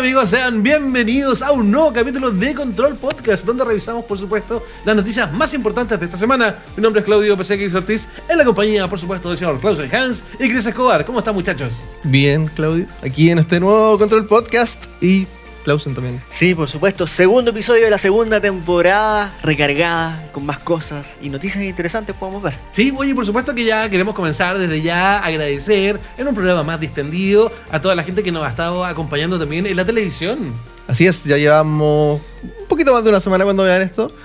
amigos, sean bienvenidos a un nuevo capítulo de Control Podcast, donde revisamos, por supuesto, las noticias más importantes de esta semana. Mi nombre es Claudio PCX Ortiz, en la compañía, por supuesto, del señor Clausen Hans y Chris Escobar. ¿Cómo están, muchachos? Bien, Claudio, aquí en este nuevo Control Podcast y Clausen también. Sí, por supuesto, segundo episodio de la segunda temporada, recargada, con más cosas y noticias interesantes podemos ver. Sí, oye, por supuesto que ya queremos comenzar desde ya a agradecer en un programa más distendido a toda la gente que nos ha estado acompañando también en la televisión. Así es, ya llevamos un poquito más de una semana cuando vean esto.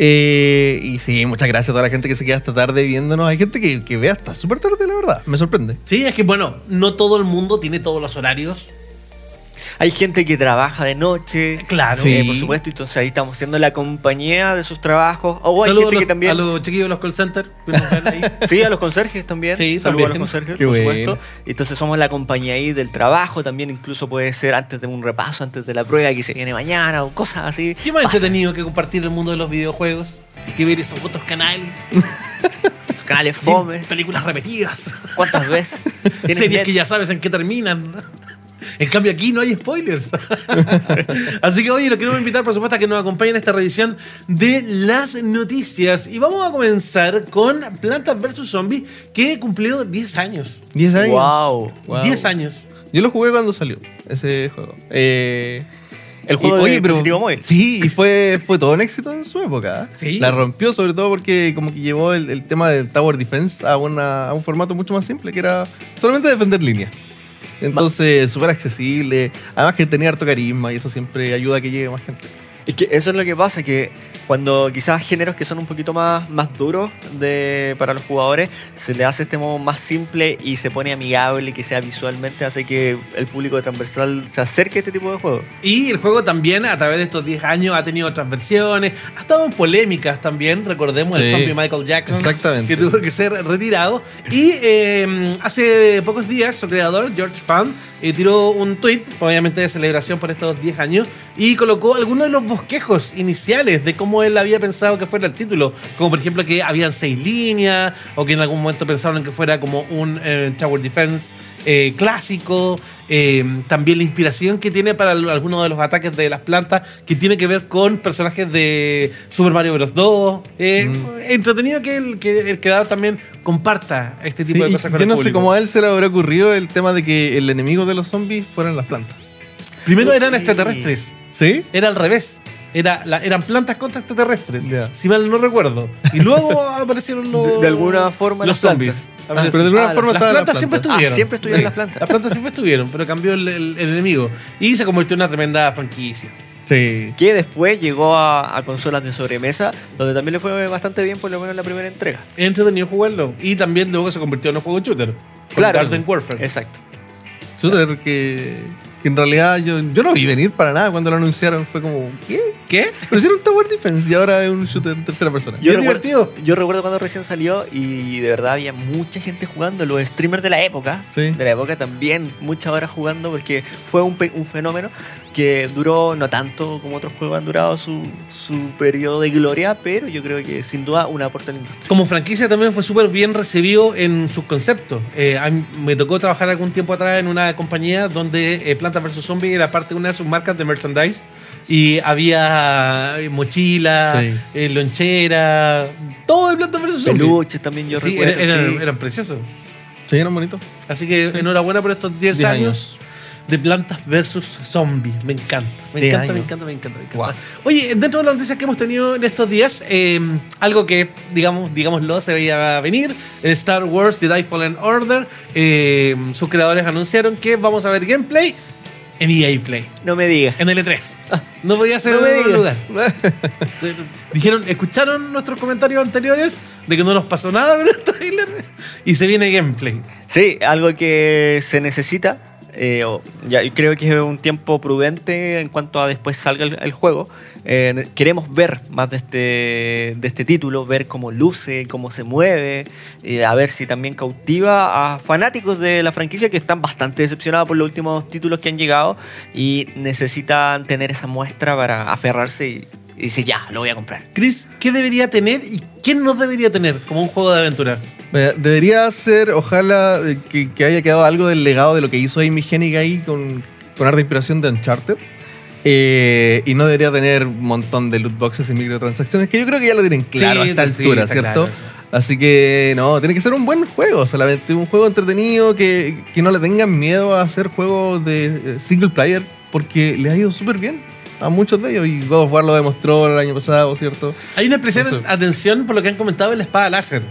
Y sí, muchas gracias a toda la gente que se queda hasta tarde viéndonos. Hay gente que ve hasta súper tarde, la verdad, me sorprende. Sí, es que bueno, no todo el mundo tiene todos los horarios. Hay gente que trabaja de noche, Claro. Sí. por supuesto, entonces ahí estamos siendo la compañía de sus trabajos. O hay Saludos gente que también... a los chiquillos de los call centers. Que nos ven ahí. Sí, a los conserjes también. Sí, Saludos también. a los conserjes, Qué por bueno. supuesto. Entonces somos la compañía ahí del trabajo, también incluso puede ser antes de un repaso, antes de la prueba que se viene mañana o cosas así. ¿Qué más Pasa. entretenido que compartir el mundo de los videojuegos? Que ver esos otros canales, Los canales fomes. películas repetidas, ¿Cuántas veces? ¿Tienes series net? que ya sabes en qué terminan. En cambio aquí no hay spoilers. Así que hoy los queremos invitar, por supuesto, a que nos acompañen en esta revisión de las noticias. Y vamos a comenzar con Plantas vs Zombies, que cumplió 10 años. 10 años. Wow. Wow. 10 años. Yo lo jugué cuando salió ese juego. El juego de dispositivo móvil. Sí, y fue todo un éxito en su época. Sí. La rompió sobre todo porque como que llevó el tema del Tower Defense a un formato mucho más simple, que era solamente defender líneas. Entonces, súper accesible. Además que tenía harto carisma y eso siempre ayuda a que llegue más gente. Es que eso es lo que pasa, que cuando quizás géneros que son un poquito más duros para los jugadores, se le hace este modo más simple y se pone amigable, que sea visualmente, hace que el público de transversal se acerque a este tipo de juegos. Y el juego también, a través de estos 10 años, ha tenido otras versiones. Ha estado en polémicas también. Recordemos el Sí. zombie Michael Jackson. Exactamente. Que tuvo que ser retirado. Y hace pocos días, su creador, George Fan, tiró un tweet, obviamente de celebración por estos 10 años, y colocó algunos de los bosquejos iniciales de cómo él había pensado que fuera el título. Como por ejemplo que habían 6 líneas, o que en algún momento pensaron que fuera como un Tower Defense clásico. También la inspiración que tiene para algunos de los ataques de las plantas, que tiene que ver con personajes de Super Mario Bros. 2. Entretenido que el creador también comparta este tipo Sí, de y cosas con yo el no sé público. cómo a él se le habrá ocurrido el tema de que el enemigo de los zombies fueran las plantas. Primero eran Sí. extraterrestres. ¿Sí? Era al revés. Eran plantas contra extraterrestres, Ya. si mal no recuerdo. Y luego aparecieron los... De alguna forma los las zombies. plantas. Aparecen. Pero de alguna forma las estaban plantas las siempre plantas. estuvieron. Siempre estuvieron Sí. las plantas. Las plantas siempre estuvieron, pero cambió el enemigo. Y se convirtió en una tremenda franquicia. Sí. Que después llegó a consolas de sobremesa, donde también le fue bastante bien, por lo menos en la primera entrega. Es entretenido jugarlo. Y también luego se convirtió en un juego shooter. Con Garden Warfare. Exacto. Shooter que en realidad yo no vi venir para nada cuando lo anunciaron. Fue como, ¿qué? ¿Qué? Pero si era un Tower Defense y ahora es un shooter en tercera persona. ¿Y es divertido? Yo recuerdo cuando recién salió y de verdad había mucha gente jugando, los streamers de la época. Sí. De la época también, muchas horas jugando porque fue un fenómeno que duró no tanto como otros juegos han durado su periodo de gloria, pero yo creo que sin duda un aporte a la industria. Como franquicia también fue súper bien recibido en sus conceptos. A mí me tocó trabajar algún tiempo atrás en una compañía donde Plantas vs Zombies era parte de una de sus marcas de merchandise. Y había mochila, Sí. lonchera, todo de Plantas vs Zombies. Peluches también yo Sí, recuerdo. eran preciosos. Sí, eran bonitos. Así que Sí. enhorabuena por estos 10 10 años de Plantas vs Zombies. Me encanta. Me 10 encanta, me años. encanta, me encanta, me encanta. Guau. Oye, dentro de las noticias que hemos tenido en estos días, algo que, digámoslo, se veía venir, Star Wars Jedi Fallen Order, sus creadores anunciaron que vamos a ver gameplay en EA Play, No me digas. en L3. No podía ser No me en otro digas. lugar. Dijeron, escucharon nuestros comentarios anteriores de que no nos pasó nada con el trailer y se viene gameplay. Sí, algo que se necesita. Ya creo que es un tiempo prudente en cuanto a después salga el juego. Queremos ver más de este título, ver cómo luce, cómo se mueve, a ver si también cautiva a fanáticos de la franquicia que están bastante decepcionados por los últimos títulos que han llegado y necesitan tener esa muestra para aferrarse y decir, ya, lo voy a comprar. Chris, ¿qué debería tener y qué no debería tener como un juego de aventura? Debería ser, ojalá, que haya quedado algo del legado de lo que hizo Amy Hennig ahí con con harta inspiración de Uncharted. Y no debería tener un montón de loot boxes y microtransacciones, que yo creo que ya lo tienen claro a esta altura, está ¿cierto? claro. Así que no, tiene que ser un buen juego, solamente un juego entretenido, que no le tengan miedo a hacer juegos de single player, porque le ha ido súper bien a muchos de ellos, y God of War lo demostró el año pasado, ¿cierto? Hay una especial Entonces- atención por lo que han comentado en la espada láser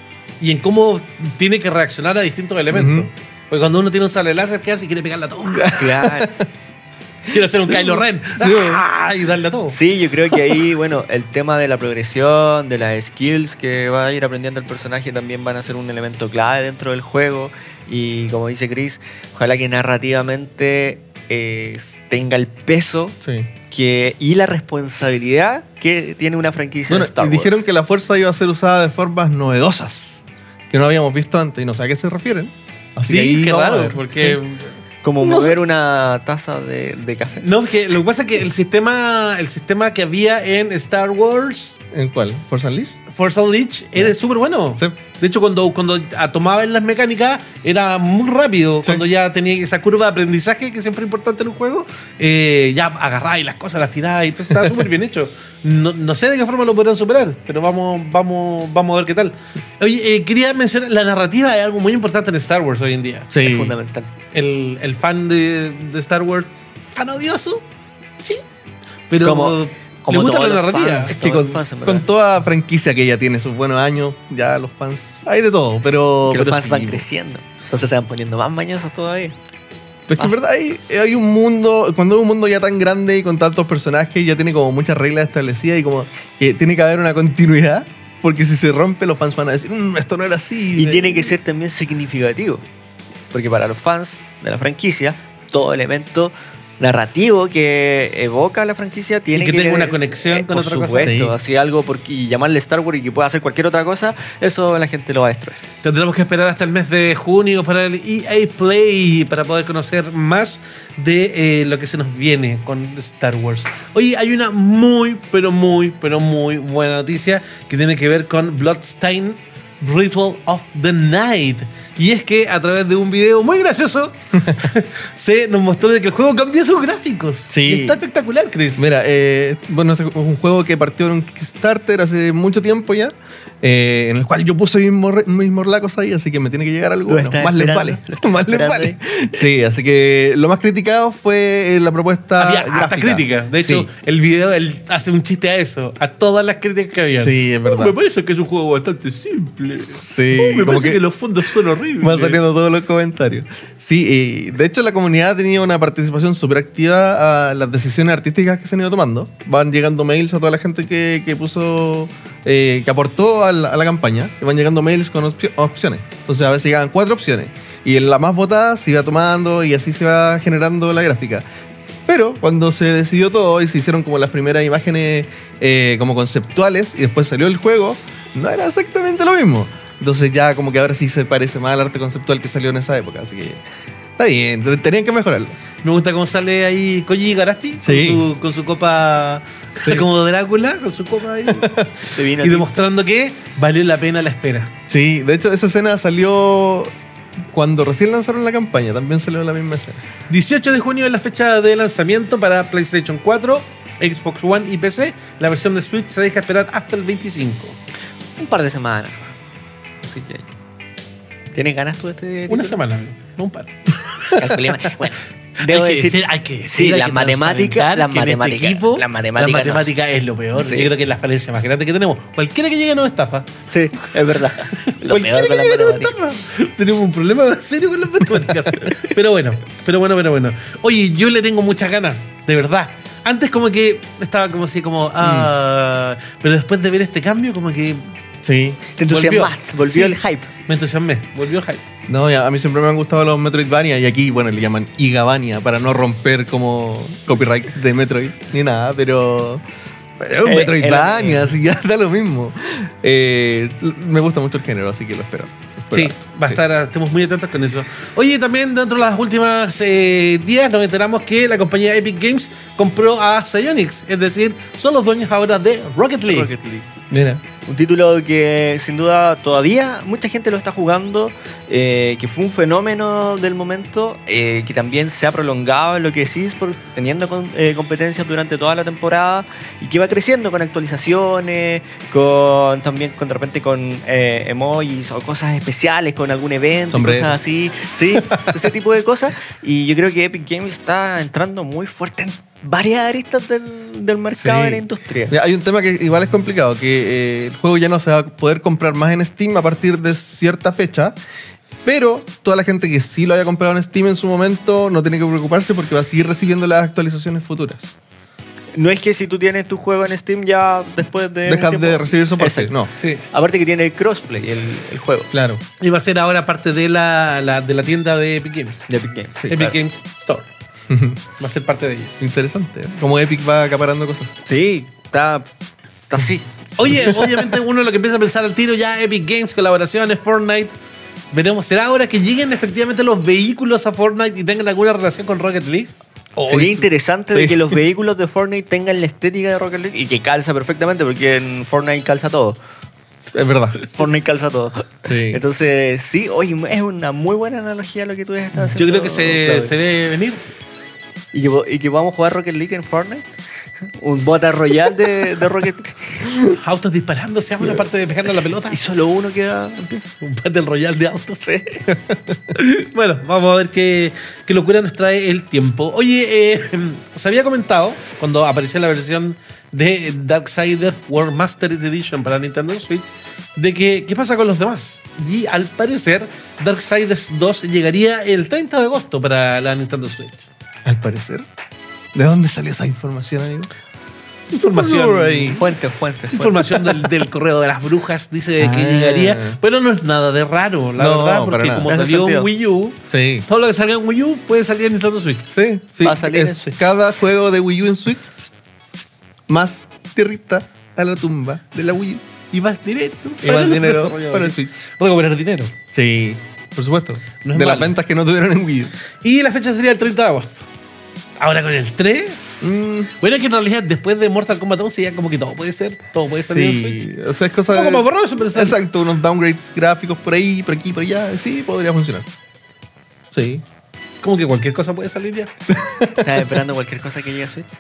y en cómo tiene que reaccionar a distintos elementos. Ujú. Porque cuando uno tiene un sable láser, ¿qué hace? Quiere pegarle a todo. Claro. Quiere hacer un Kylo Ren. ¡Ah! Y darle a todo. Sí, yo creo que ahí, bueno, el tema de la progresión, de las skills que va a ir aprendiendo el personaje también van a ser un elemento clave dentro del juego. Y como dice Chris, ojalá que narrativamente tenga el peso Sí. y la responsabilidad que tiene una franquicia Bueno, de Star y Wars. dijeron que la fuerza iba a ser usada de formas novedosas, que no habíamos visto antes, y no sé a qué se refieren. Así que Sí, ahí qué vamos a raro, ver. porque... Sí. Como no mover una taza de café. No, porque lo que pasa es que el sistema que había en Star Wars ¿En cuál? ¿Force Unleashed? Force Unleashed era súper bueno. Sí. De hecho, cuando tomaba en las mecánicas era muy rápido. Sí. Cuando ya tenía esa curva de aprendizaje que siempre es importante en un juego, ya agarraba y las cosas las tiraba y todo estaba súper bien hecho. No sé de qué forma lo podrán superar, pero vamos a ver qué tal. Oye, quería mencionar, la narrativa es algo muy importante en Star Wars hoy en día. Sí. Es fundamental. El fan de Star Wars, fan odioso, sí. Pero Como le gusta todos la los narrativa. fans. Es que Todos con, fans, en verdad. con toda franquicia que ya tiene sus buenos años, ya los fans, hay de todo, pero... Que los pero fans sí. van creciendo. Entonces se van poniendo más mañosos todavía. Pero es que en verdad hay un mundo, cuando hay un mundo ya tan grande y con tantos personajes, ya tiene como muchas reglas establecidas y como que tiene que haber una continuidad, porque si se rompe los fans van a decir, esto no era así. Y tiene que ser también significativo. Porque para los fans de la franquicia, todo elemento narrativo que evoca la franquicia tiene Y que tenga una conexión con por otra cosa. supuesto, Sí. así algo y llamarle Star Wars y que pueda hacer cualquier otra cosa, eso la gente lo va a destruir. Tendremos que esperar hasta el mes de junio para el EA Play para poder conocer más de lo que se nos viene con Star Wars. Oye, hay una muy buena noticia que tiene que ver con Bloodstained Ritual of the Night. Y es que a través de un video muy gracioso se nos mostró de que el juego cambió sus gráficos. Sí. Y está espectacular, Chris. Mira, bueno, es un juego que partió en un Kickstarter hace mucho tiempo ya, en el cual yo puse mis morlacos ahí, así que me tiene que llegar algo Lo bueno. estás Más les esperando, vale. lo estás Más les esperando vale. Sí, así que lo más criticado fue la propuesta Había harta gráfica. crítica. De hecho, Sí. el video él hace un chiste a eso, a todas las críticas que había. Sí, es verdad. Me parece que es un juego bastante simple. Sí, Me como parece que, que los fondos son horribles. van saliendo todos los comentarios. Sí, de hecho la comunidad ha tenido una participación súper activa a las decisiones artísticas que se han ido tomando. Van llegando mails a toda la gente que puso, que aportó a la campaña. Y van llegando mails con opciones. Entonces a veces llegan 4 opciones. Y en la más votada se iba tomando y así se va generando la gráfica. Pero cuando se decidió todo y se hicieron como las primeras imágenes como conceptuales y después salió el juego, no era exactamente lo mismo. Entonces ya como que ahora sí se parece más al arte conceptual que salió en esa época. Así que está bien, tenían que mejorarlo. Me gusta cómo sale ahí Koji Garasti Sí. con su copa Sí. como Drácula, con su copa ahí. Te vino y demostrando que valió la pena la espera. Sí, de hecho esa escena salió cuando recién lanzaron la campaña. También salió la misma escena. 18 de junio es la fecha de lanzamiento para PlayStation 4, Xbox One y PC. La versión de Switch se deja esperar hasta el 25. un par de semanas. Así que ¿tienes ganas tú de este Una título? semana, no un par. Calculemos. Bueno, debo decir, hay que decir, sí, hay la que matemática, transparentar la que en este matemática, equipo, la matemática es lo peor. Sí. Yo creo que es la falencia más grande que tenemos. Cualquiera que llegue nos estafa. sí, es verdad. Lo Cualquiera peor que con la llegue nos matemática. estafa. Tenemos un problema serio con las matemáticas. pero bueno. Oye, yo le tengo muchas ganas, de verdad. Antes como que estaba como así como... pero después de ver este cambio como que... Sí. Te entusiasmaste, volvió Sí. el hype. Me entusiasmé, volvió el hype. No, a mí siempre me han gustado los Metroidvania y aquí, bueno, le llaman Igavania para no romper como copyright de Metroid ni nada, pero es un Metroidvania, así ya da lo mismo. Me gusta mucho el género, así que lo espero. Sí, va a estar, estemos muy atentos con eso. Oye, también dentro de las últimas días nos enteramos que la compañía Epic Games compró a Psyonix, es decir, son los dueños ahora de Rocket League. Rocket League. Mira, Un título que sin duda todavía mucha gente lo está jugando, que fue un fenómeno del momento, que también se ha prolongado en lo que es eSports, teniendo competencias durante toda la temporada y que va creciendo con actualizaciones, también de repente con emojis o cosas especiales, con algún evento, Sombrero. cosas así, sí, ese tipo de cosas. Y yo creo que Epic Games está entrando muy fuerte en varias aristas del mercado Sí. de la industria. Mira, hay un tema que igual es complicado, que el juego ya no se va a poder comprar más en Steam a partir de cierta fecha, pero toda la gente que sí lo haya comprado en Steam en su momento no tiene que preocuparse porque va a seguir recibiendo las actualizaciones futuras. No es que si tú tienes tu juego en Steam ya después de... un Dejas tiempo- de recibir soporte, Exacto. no. Sí. Aparte que tiene crossplay el juego Claro. Y va a ser ahora parte de de la tienda de Epic Games. de Epic Games. Epic claro. Games Store. Va a ser parte de ellos. Interesante, ¿eh? Como Epic va acaparando cosas. Sí, está así. Oye, obviamente uno lo que empieza a pensar al tiro ya Epic Games, colaboraciones, Fortnite. Veremos, ¿será ahora que lleguen efectivamente los vehículos a Fortnite y tengan alguna relación con Rocket League? Sería interesante de Sí. que los vehículos de Fortnite tengan la estética de Rocket League y que calza perfectamente porque en Fortnite calza todo. Es verdad. Fortnite calza todo. Sí. Entonces, sí, oye, es una muy buena analogía lo que tú estás haciendo. Yo creo que se Claudio. debe venir. Y que vamos a jugar Rocket League en Fortnite. Un Battle Royale de Rocket League. Autos disparándose a una parte de pegarle a la pelota. Y solo uno queda en pie. Un Battle Royale de autos. Bueno, vamos a ver qué locura nos trae el tiempo. Oye, se había comentado cuando apareció la versión de Darksiders World Mastered Edition para Nintendo Switch de que qué pasa con los demás. Y al parecer Darksiders 2 llegaría el 30 de agosto para la Nintendo Switch. Al parecer. ¿De dónde salió esa información, amigo? Información, Blu-ray. Fuente. información del correo de las brujas dice que Ah. llegaría, pero no es nada de raro, la No, verdad, para porque nada. como Me hace salió en sentido. Wii U, Sí. todo lo que salga en Wii U puede salir en Nintendo Switch. Sí, sí. Va a salir en Es Switch. cada juego de Wii U en Switch más tierrita a la tumba de la Wii U. Y más dinero. Y más dinero desarrolladores. para el Switch. Recuperar dinero. Sí, por supuesto. No es de las malo. ventas que no tuvieron en Wii U. Y la fecha sería el 30 de agosto. Ahora con el 3. Bueno, es que en realidad después de Mortal Kombat 11 ya como que todo puede ser. Todo puede salir en Sí, Switch. o sea, es cosa Un poco de... más borroso, pero sale. Exacto, unos downgrades gráficos por ahí, por aquí, por allá. Sí, podría funcionar. Sí. Como que cualquier cosa puede salir ya. ¿Estás esperando cualquier cosa que llegue a Switch?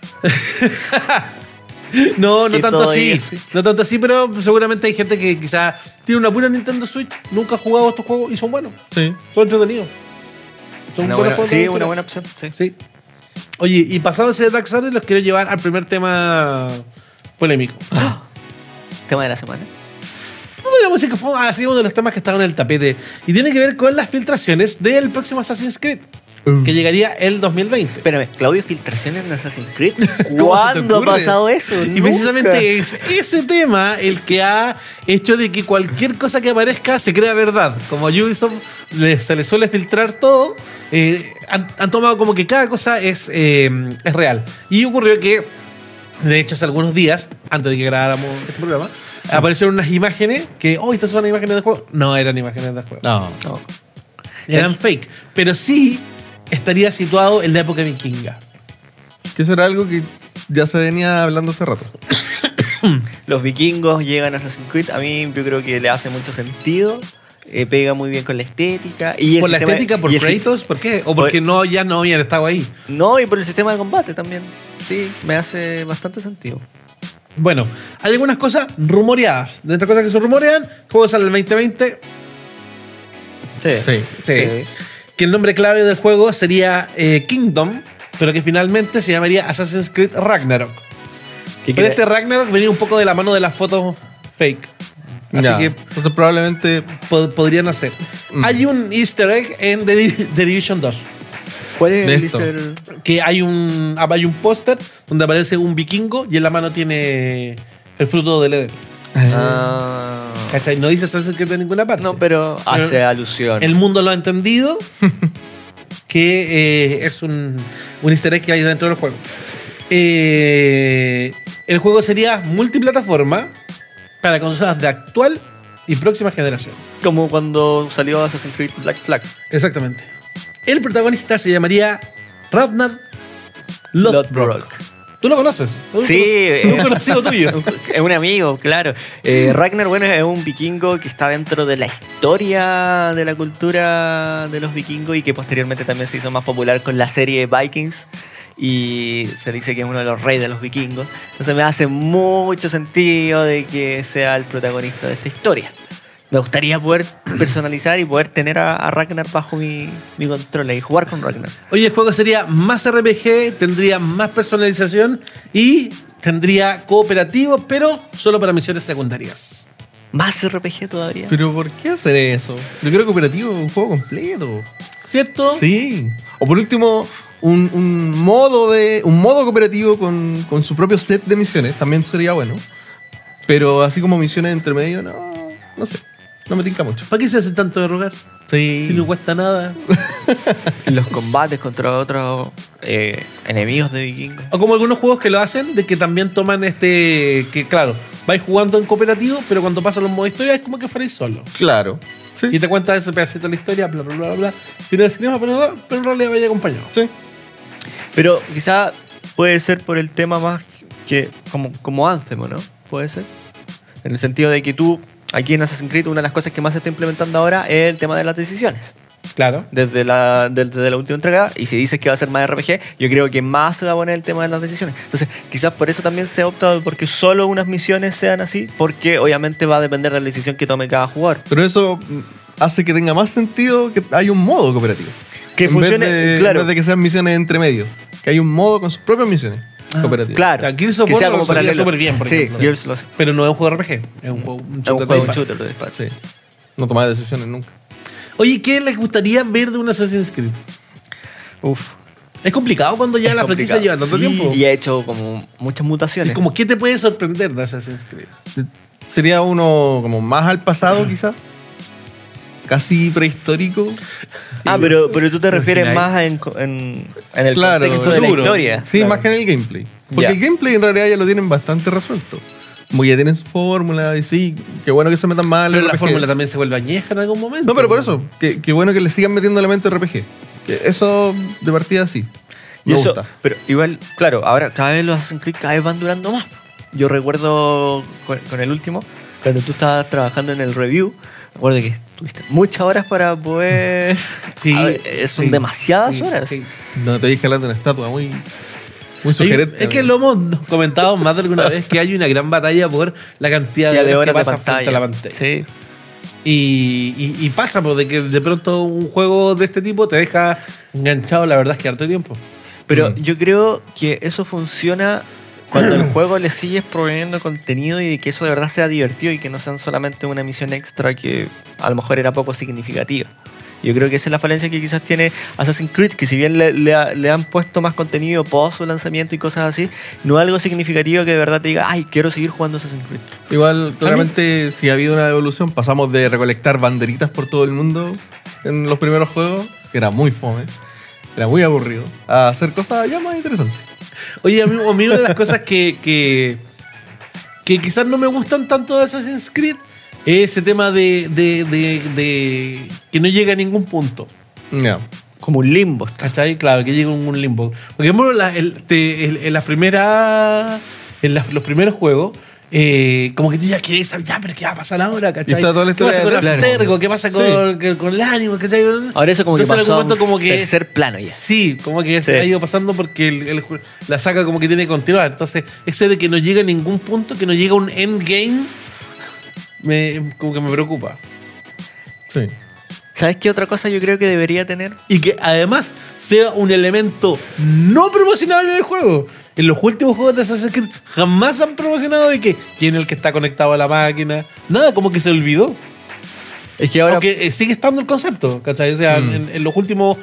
No, no Que tanto todo así. llegue a Switch. No tanto así, pero seguramente hay gente que quizá tiene una pura Nintendo Switch, nunca ha jugado estos juegos y son buenos. Sí. Son entretenidos. Son Una buenos buena, juegos sí, de una aventura. buena opción. Sí. Sí. Oye, y pasado ese Darksiders, los quiero llevar al primer tema polémico. Tema de la semana. Podríamos decir que fue así uno de los temas que estaban en el tapete. Y tiene que ver con las filtraciones del próximo Assassin's Creed, que llegaría el 2020. Espérame, Claudio, filtraciones de Assassin's Creed. se te ¿Cuándo ha ocurre? pasado eso? Y precisamente es ese tema el que ha hecho de que cualquier cosa que aparezca se crea verdad. Como a Ubisoft se le suele filtrar todo, han tomado como que cada cosa es real. Y ocurrió que, de hecho, hace algunos días, antes de que grabáramos este programa, aparecieron unas imágenes que, estas son imágenes del juego. No eran imágenes del juego. No. No. Eran fake. Pero sí estaría situado en la época vikinga. Que eso era algo que ya se venía hablando hace rato. Los vikingos llegan a Assassin's Creed. A mí yo creo que le hace mucho sentido. Pega muy bien con la estética. Y el ¿Por la sistema- estética? ¿Por y el si- Kratos? ¿Por qué? ¿O porque ya no habían estado ahí? No, y por el sistema de combate también. Sí, me hace bastante sentido. Bueno, hay algunas cosas rumoreadas. De estas cosas que se rumorean, juego sale el 2020. Sí. Que el nombre clave del juego sería Kingdom, pero que finalmente se llamaría Assassin's Creed Ragnarok. ¿Qué Pero quiere- este Ragnarok venía un poco de la mano de las fotos fake. Así Ya. que Entonces probablemente... podrían hacer. Hay un easter egg en The Division 2. ¿Cuál es el Listo. easter? Que hay un póster donde aparece un vikingo y en la mano tiene el fruto del Edén. Ah, ¿Cachai? No dice Assassin's Creed en ninguna parte. no, pero hace alusión. El mundo lo ha entendido que es un easter egg que hay dentro del juego. El juego sería multiplataforma para consolas de actual y próxima generación. Como cuando salió Assassin's Creed Black Flag. Exactamente. El protagonista se llamaría Ragnar Lothbrok. Tú lo conoces. Sí, Es un conocido tuyo. es un amigo, claro. Ragnar, bueno, es un vikingo que está dentro de la historia de la cultura de los vikingos y que posteriormente también se hizo más popular con la serie Vikings. Y se dice que es uno de los reyes de los vikingos. Entonces me hace mucho sentido de que sea el protagonista de esta historia. Me gustaría poder personalizar y poder tener a Ragnar bajo mi control y jugar con Ragnar. Oye, el juego sería más RPG, tendría más personalización y tendría cooperativo, pero solo para misiones secundarias. Más RPG todavía. Pero ¿por qué hacer eso? Yo quiero cooperativo, un juego completo. ¿Cierto? Sí. O por último, un modo cooperativo con su propio set de misiones también sería bueno. Pero así como misiones entre medio, no sé. No me tinca mucho. ¿Para qué se hace tanto de rogar? Sí. Si no cuesta nada. Los combates contra otros enemigos de vikingos. O como algunos juegos que lo hacen, de que también toman que claro, vais jugando en cooperativo, pero cuando pasan los modos historia es como que fuerais solo. Claro. Sí. Y te cuenta ese pedacito de la historia, bla, bla, bla, bla. Sin el cinema, pero en realidad vaya acompañado. Sí. Pero quizá puede ser por el tema más que como Anthem, ¿no? Puede ser. En el sentido de que tú, aquí en Assassin's Creed, una de las cosas que más se está implementando ahora es el tema de las decisiones. Claro. Desde la última entrega, y si dices que va a ser más RPG, yo creo que más se va a poner el tema de las decisiones. Entonces, quizás por eso también se ha optado porque solo unas misiones sean así, porque obviamente va a depender de la decisión que tome cada jugador. Pero eso hace que tenga más sentido que hay un modo cooperativo. Que en funcione, vez de, claro. En vez de que sean misiones entre medio. Que hay un modo con sus propias misiones cooperativas. Claro. Gears of Que War sea lo como resolvía paralelo. súper bien, por sí, ejemplo. Gears lo hace. Pero no es un juego RPG, es un juego Es un juego, un de shooter de disparo. Sí. No tomaba decisiones nunca. Oye, ¿qué les gustaría ver de un Assassin's Creed? Uf. Es complicado cuando ya Es la franquicia lleva complicado. tanto Sí, tiempo. y ha hecho como muchas mutaciones. Es como, ¿qué te puede sorprender de Assassin's Creed? Sería uno como más al pasado, quizás. Casi prehistórico. pero tú te refieres final. más en el Claro, contexto de la futuro. historia. Sí, Claro. más que en el gameplay. Porque Ya. el gameplay en realidad ya lo tienen bastante resuelto. Como ya tienen su fórmula y sí, qué bueno que se metan más al Pero la RPG. fórmula también se vuelve añeja en algún momento. No, pero por eso, qué bueno que le sigan metiendo elementos de RPG. Que eso de partida sí. Y Me eso, gusta. pero igual, claro, ahora cada vez los Assassin's Creed cada vez van durando más. Yo recuerdo con el último, cuando tú estabas trabajando en el review, recuerdo que tuviste muchas horas para poder... Sí, A ver, son sí, demasiadas sí, horas. sí. No te voy escalando una estatua muy sugerente. Es que lo hemos comentado más de alguna vez que hay una gran batalla por la cantidad Ya de horas de que horas de pasa frente pantalla. a la pantalla. Sí. Y pasa, pues, de que de pronto un juego de este tipo te deja enganchado, la verdad es que harto tiempo. Pero yo creo que eso funciona cuando el juego le sigues proveyendo contenido y que eso de verdad sea divertido y que no sean solamente una misión extra que a lo mejor era poco significativa. Yo creo que esa es la falencia que quizás tiene Assassin's Creed, que si bien le han puesto más contenido post su lanzamiento y cosas así, no es algo significativo que de verdad te diga, ay, quiero seguir jugando Assassin's Creed. Igual, claramente, si ha habido una evolución, pasamos de recolectar banderitas por todo el mundo en los primeros juegos, que era muy fome, era muy aburrido, a hacer cosas ya más interesantes. Oye, a mí una de las cosas que quizás no me gustan tanto de Assassin's Creed es ese tema de que no llega a ningún punto. Ya. Como un limbo. ¿Cachai? Claro, que llega a un limbo. Por ejemplo, en las primeras. Los primeros juegos. Como que tú ya quieres saber, ya, pero ¿qué va a pasar ahora? ¿Cachai? Y está toda la ¿Qué pasa historia con detrás. Abstergo? ¿Qué pasa con el ánimo? ¿Cachai? Ahora eso como que Entonces, en pasó a algún momento un como que tercer plano ya. Sí, como que Sí. se ha ido pasando porque la saga como que tiene que continuar. Entonces, ese de que no llega a ningún punto, que no llega a un endgame, como que me preocupa. Sí. ¿Sabes qué otra cosa yo creo que debería tener? Y que además sea un elemento no promocionable en el juego. En los últimos juegos de Assassin's Creed jamás han promocionado de que quién es el que está conectado a la máquina. Nada, como que se olvidó. Es que ahora... Aunque sigue estando el concepto, ¿cachai? O sea, en los últimos...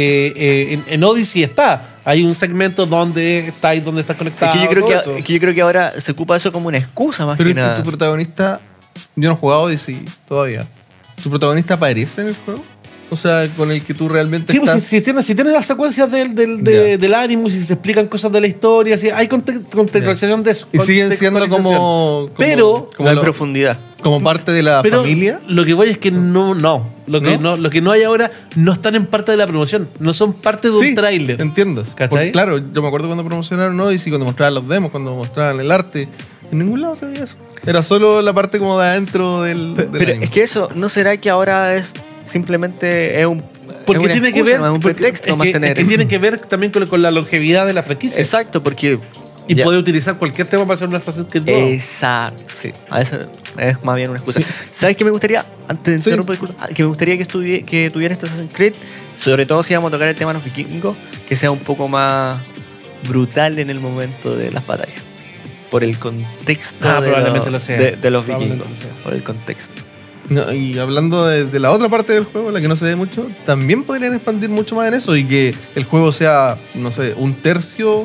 en Odyssey está. Hay un segmento donde está conectado. Es que, yo creo todo que, eso. es que yo creo que ahora se ocupa eso como una excusa más Pero que nada. tu protagonista, yo no he jugado Odyssey todavía. ¿Tu protagonista aparece en el juego? O sea, con el que tú realmente Sí, pues estás... si tienes las secuencias del Animus y se explican cosas de la historia, hay contextualización de eso. Y siguen siendo como Pero como no en lo- profundidad. como parte de la Pero familia. lo que voy es que no. Lo que no hay ahora no están en parte de la promoción. No son parte de un Sí, tráiler. entiendo. ¿Cachai? Claro, yo me acuerdo cuando promocionaron Odyssey, cuando mostraban los demos, cuando mostraban el arte. En ningún lado se veía eso. Era solo la parte como de adentro del Pero anime. es que eso, ¿no será que ahora es simplemente es un Porque es una tiene que excusa, ver. es un porque- pretexto es más que, tener es que eso? tiene que ver también con la longevidad de la franquicia. Exacto, porque Y ya. puede utilizar cualquier tema para hacer un Assassin's Creed nuevo. Exacto, sí. A eso es más bien una excusa. ¿Sabes qué me gustaría? Antes de Sí. interrumpir, disculpa, que me gustaría que tuviera este Assassin's Creed, sobre todo si vamos a tocar el tema de los vikingos, que sea un poco más brutal en el momento de las batallas. Por el contexto Probablemente lo sea. de los Probablemente vikingos. lo sea. Por el contexto. No, y hablando de la otra parte del juego, la que no se ve mucho, también podrían expandir mucho más en eso y que el juego sea, no sé, un tercio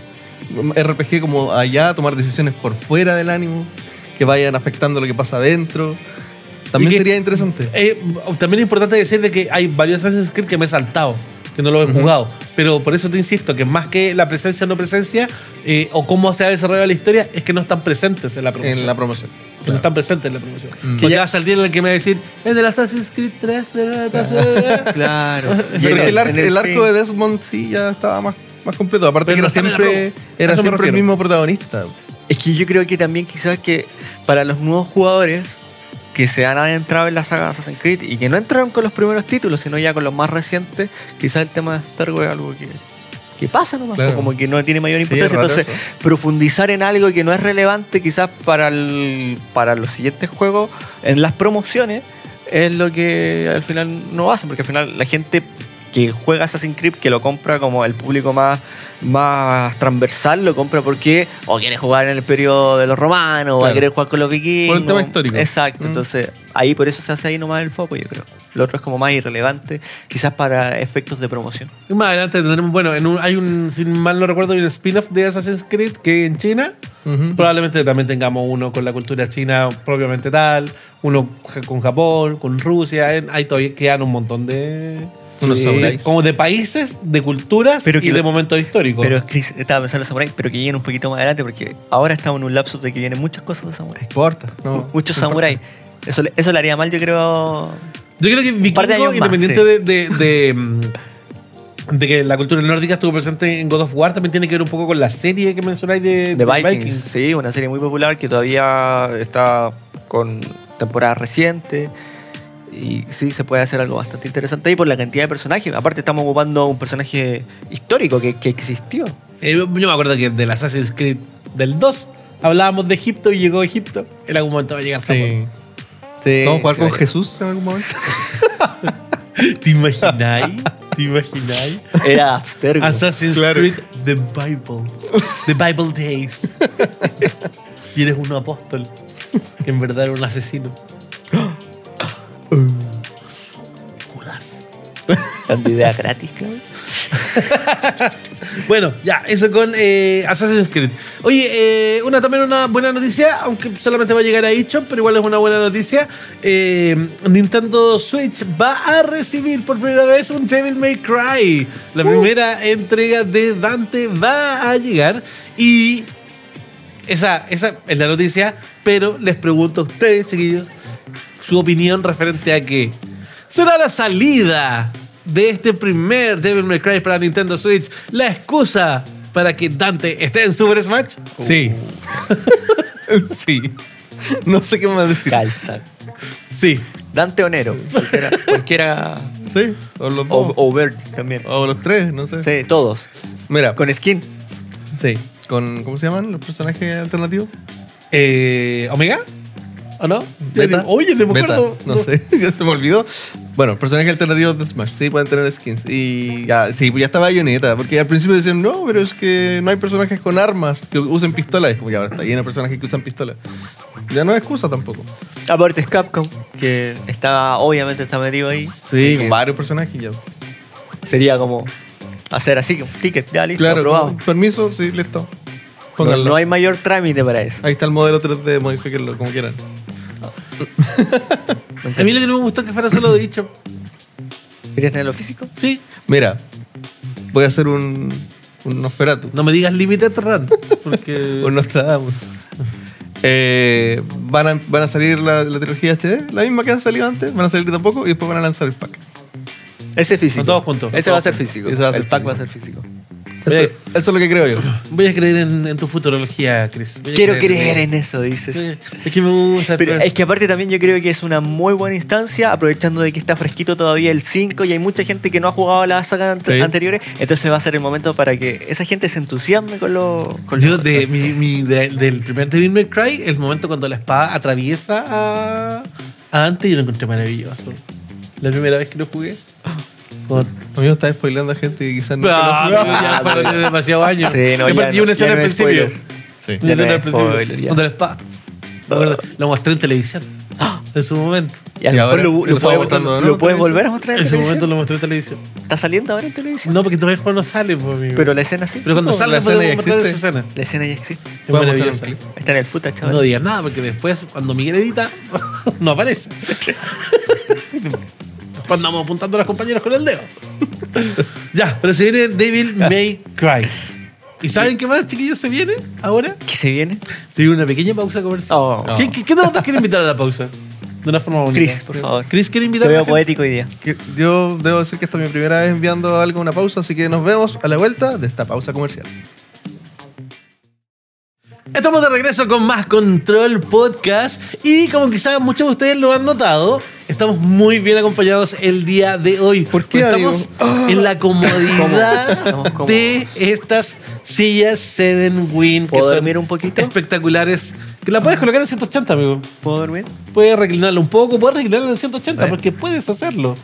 RPG como allá, tomar decisiones por fuera del ánimo, que vayan afectando lo que pasa adentro. También Y que- sería interesante. También es importante decir de que hay varios Assassin's Creed que me he saltado, que no lo he jugado. Pero por eso te insisto, que más que la presencia o no presencia, o cómo se ha desarrollado la historia, es que no están presentes en la promoción. En la promoción. Que no están presentes en la promoción. Mm. Que ya va a salir el que me va a decir, es del Assassin's Creed 3 de la Claro. Porque el, En el arco sí. de Desmond sí ya estaba más completo. Aparte Pero que no era están en el siempre, juego. A era eso me siempre el refiero. mismo protagonista. Es que yo creo que también quizás que para los nuevos jugadores que se han adentrado en la saga de Assassin's Creed y que no entraron con los primeros títulos, sino ya con los más recientes, quizás el tema de Star Wars es algo que pasa nomás, Claro. como que no tiene mayor Sí, importancia. es raro Entonces, eso. profundizar en algo que no es relevante quizás para los siguientes juegos, en las promociones, es lo que al final no hacen, porque al final la gente que juega Assassin's Creed, que lo compra como el público más transversal, lo compra porque o quiere jugar en el periodo de los romanos, o va a Claro. querer jugar con los vikingos. Por el tema histórico. Exacto, Mm. entonces ahí por eso se hace ahí nomás el foco, yo creo. Lo otro es como más irrelevante, quizás para efectos de promoción. Y más adelante tendremos, bueno, hay un, sin mal no recuerdo, hay un spin-off de Assassin's Creed que en China. Ujú. Probablemente también tengamos uno con la cultura china propiamente tal, uno con Japón, con Rusia. Ahí todavía quedan un montón de. Unos samuráis. Como de países, de culturas Pero y que de lo- momentos históricos. Pero Chris, estaba pensando en Samurai, pero que lleguen un poquito más adelante, porque ahora estamos en un lapsus de que vienen muchas cosas de Samurai. No importa. No, Muchos no importa. Samurai. Eso le haría mal, yo creo. Yo creo que par de Vikingo, años más, independiente de que la cultura nórdica estuvo presente en God of War, también tiene que ver un poco con la serie que mencionáis de The Vikings, sí, una serie muy popular que todavía está con temporada reciente. Y sí, se puede hacer algo bastante interesante ahí por la cantidad de personajes. Aparte, estamos ocupando un personaje histórico que existió. Yo me acuerdo que del Assassin's Creed del 2 hablábamos de Egipto y llegó Egipto. En algún momento va a llegar Japón. Sí. Sí, ¿Vamos a jugar sí, con vaya. Jesús en algún momento? ¿Te imagináis? ¿Te imagináis? Era Abstergo. Assassin's Claro. Creed The Bible. The Bible Days. Y eres un apóstol. Que en verdad era un asesino. Judas. Dando ideas gratis, cabrón. Bueno, ya, eso con Assassin's Creed. Oye, también una buena noticia, aunque solamente va a llegar a eShop, pero igual es una buena noticia. Nintendo Switch va a recibir por primera vez un Devil May Cry. La primera entrega de Dante va a llegar. Y esa es la noticia, pero les pregunto a ustedes, chiquillos, su opinión referente a que será la salida de este primer Devil May Cry para Nintendo Switch la excusa para que Dante esté en Super Smash. Sí. Sí. No sé qué más decir. Calza. Sí. Dante o Nero. Cualquiera. Sí. O los dos. O Bert también. O los tres, no sé. Sí, todos. Mira. Con skin. Sí. ¿Cómo se llaman los personajes alternativos? ¿Omega? ¿O no? Beta. Oye, no me Beta, acuerdo. no sé, ya se me olvidó. Bueno, personajes alternativos de Smash, sí, pueden tener skins. Y ya, sí, pues ya estaba Bayonetta, porque al principio decían, no, pero es que no hay personajes con armas que usen pistolas. Y como ya ahora está lleno de personajes que usan pistolas. Ya no es excusa tampoco. Aparte es Capcom, que obviamente está metido ahí. Sí, Que con varios personajes ya. sería como hacer así, un ticket, ya listo, Claro, aprobado. con permiso, sí, listo. No, Pónganlo. no hay mayor trámite para eso. Ahí está el modelo 3D, modifíquenlo como quieran. A mí lo que no me gustó es que fuera solo de eShop. ¿Querías tenerlo físico? Sí. Mira, voy a hacer un Nosferatu. No me digas Limited Run. Porque. Un Nostradamus. van a salir la trilogía HD, la misma que han salido antes, van a salir de a poco y después van a lanzar el pack. Ese es físico. No, todos juntos. Ese va a ser físico. Ese va a ser El pack físico. va a ser físico. Eso es lo que creo yo. Voy a creer en tu futurología, Chris. Voy a Quiero creer en eso, dices. Es que me gusta. Pero es que aparte también yo creo que es una muy buena instancia, aprovechando de que está fresquito todavía el 5 y hay mucha gente que no ha jugado las sagas Sí. anteriores, entonces va a ser el momento para que esa gente se entusiasme con lo... Yo del primer Devil May Cry, el momento cuando la espada atraviesa a Dante, yo lo encontré maravilloso. La primera vez que lo jugué. A mí me está spoileando a gente que quizás no Ya, pero tiene demasiados años. Sí, no, Me ya partí no, una escena ya al no es principio. spoiler. Sí. Una Ya escena no al es principio. spoiler, ya. Cuando la espada. Me acuerdo, lo mostré en televisión. En su momento. Y a Y lo mejor ahora lo lo estaba mostrando, ¿no? lo puedes volver a mostrar en En su televisión. momento lo mostré en televisión. ¿Está saliendo ahora en televisión? No, porque todavía el juego no sale, pues, amigo. Pero la escena sí. Pero cuando No, salga la escena podemos ya mostrar esa existe. escena. La escena ya existe. Es Podemos mostrar maravillosa. un clip. Está en el footage, chaval. No digas nada, porque después, cuando Miguel edita, no aparece. Después andamos apuntando a los compañeros con el dedo. Ya, pero se viene Devil May Cry. ¿Y saben qué más, chiquillos, se viene ahora? ¿Qué se viene? Se viene una pequeña pausa comercial. Oh. ¿Qué de los dos quiere invitar a la pausa? De una forma bonita. Chris, por favor. Chris quiere Te invitar a veo la gente? poético hoy día. Yo debo decir que esta es mi primera vez enviando algo a una pausa, así que nos vemos a la vuelta de esta pausa comercial. Estamos de regreso con más Control Podcast y como quizás muchos de ustedes lo han notado, estamos muy bien acompañados el día de hoy. ¿Por qué, Estamos en la comodidad Estamos cómodos. de estas sillas 7-Win que ¿Puedo son dormir un poquito? espectaculares. Que la puedes colocar en 180, amigo. ¿Puedo dormir? Puedes reclinarla un poco, puedes reclinarla en 180 Bueno. porque puedes hacerlo.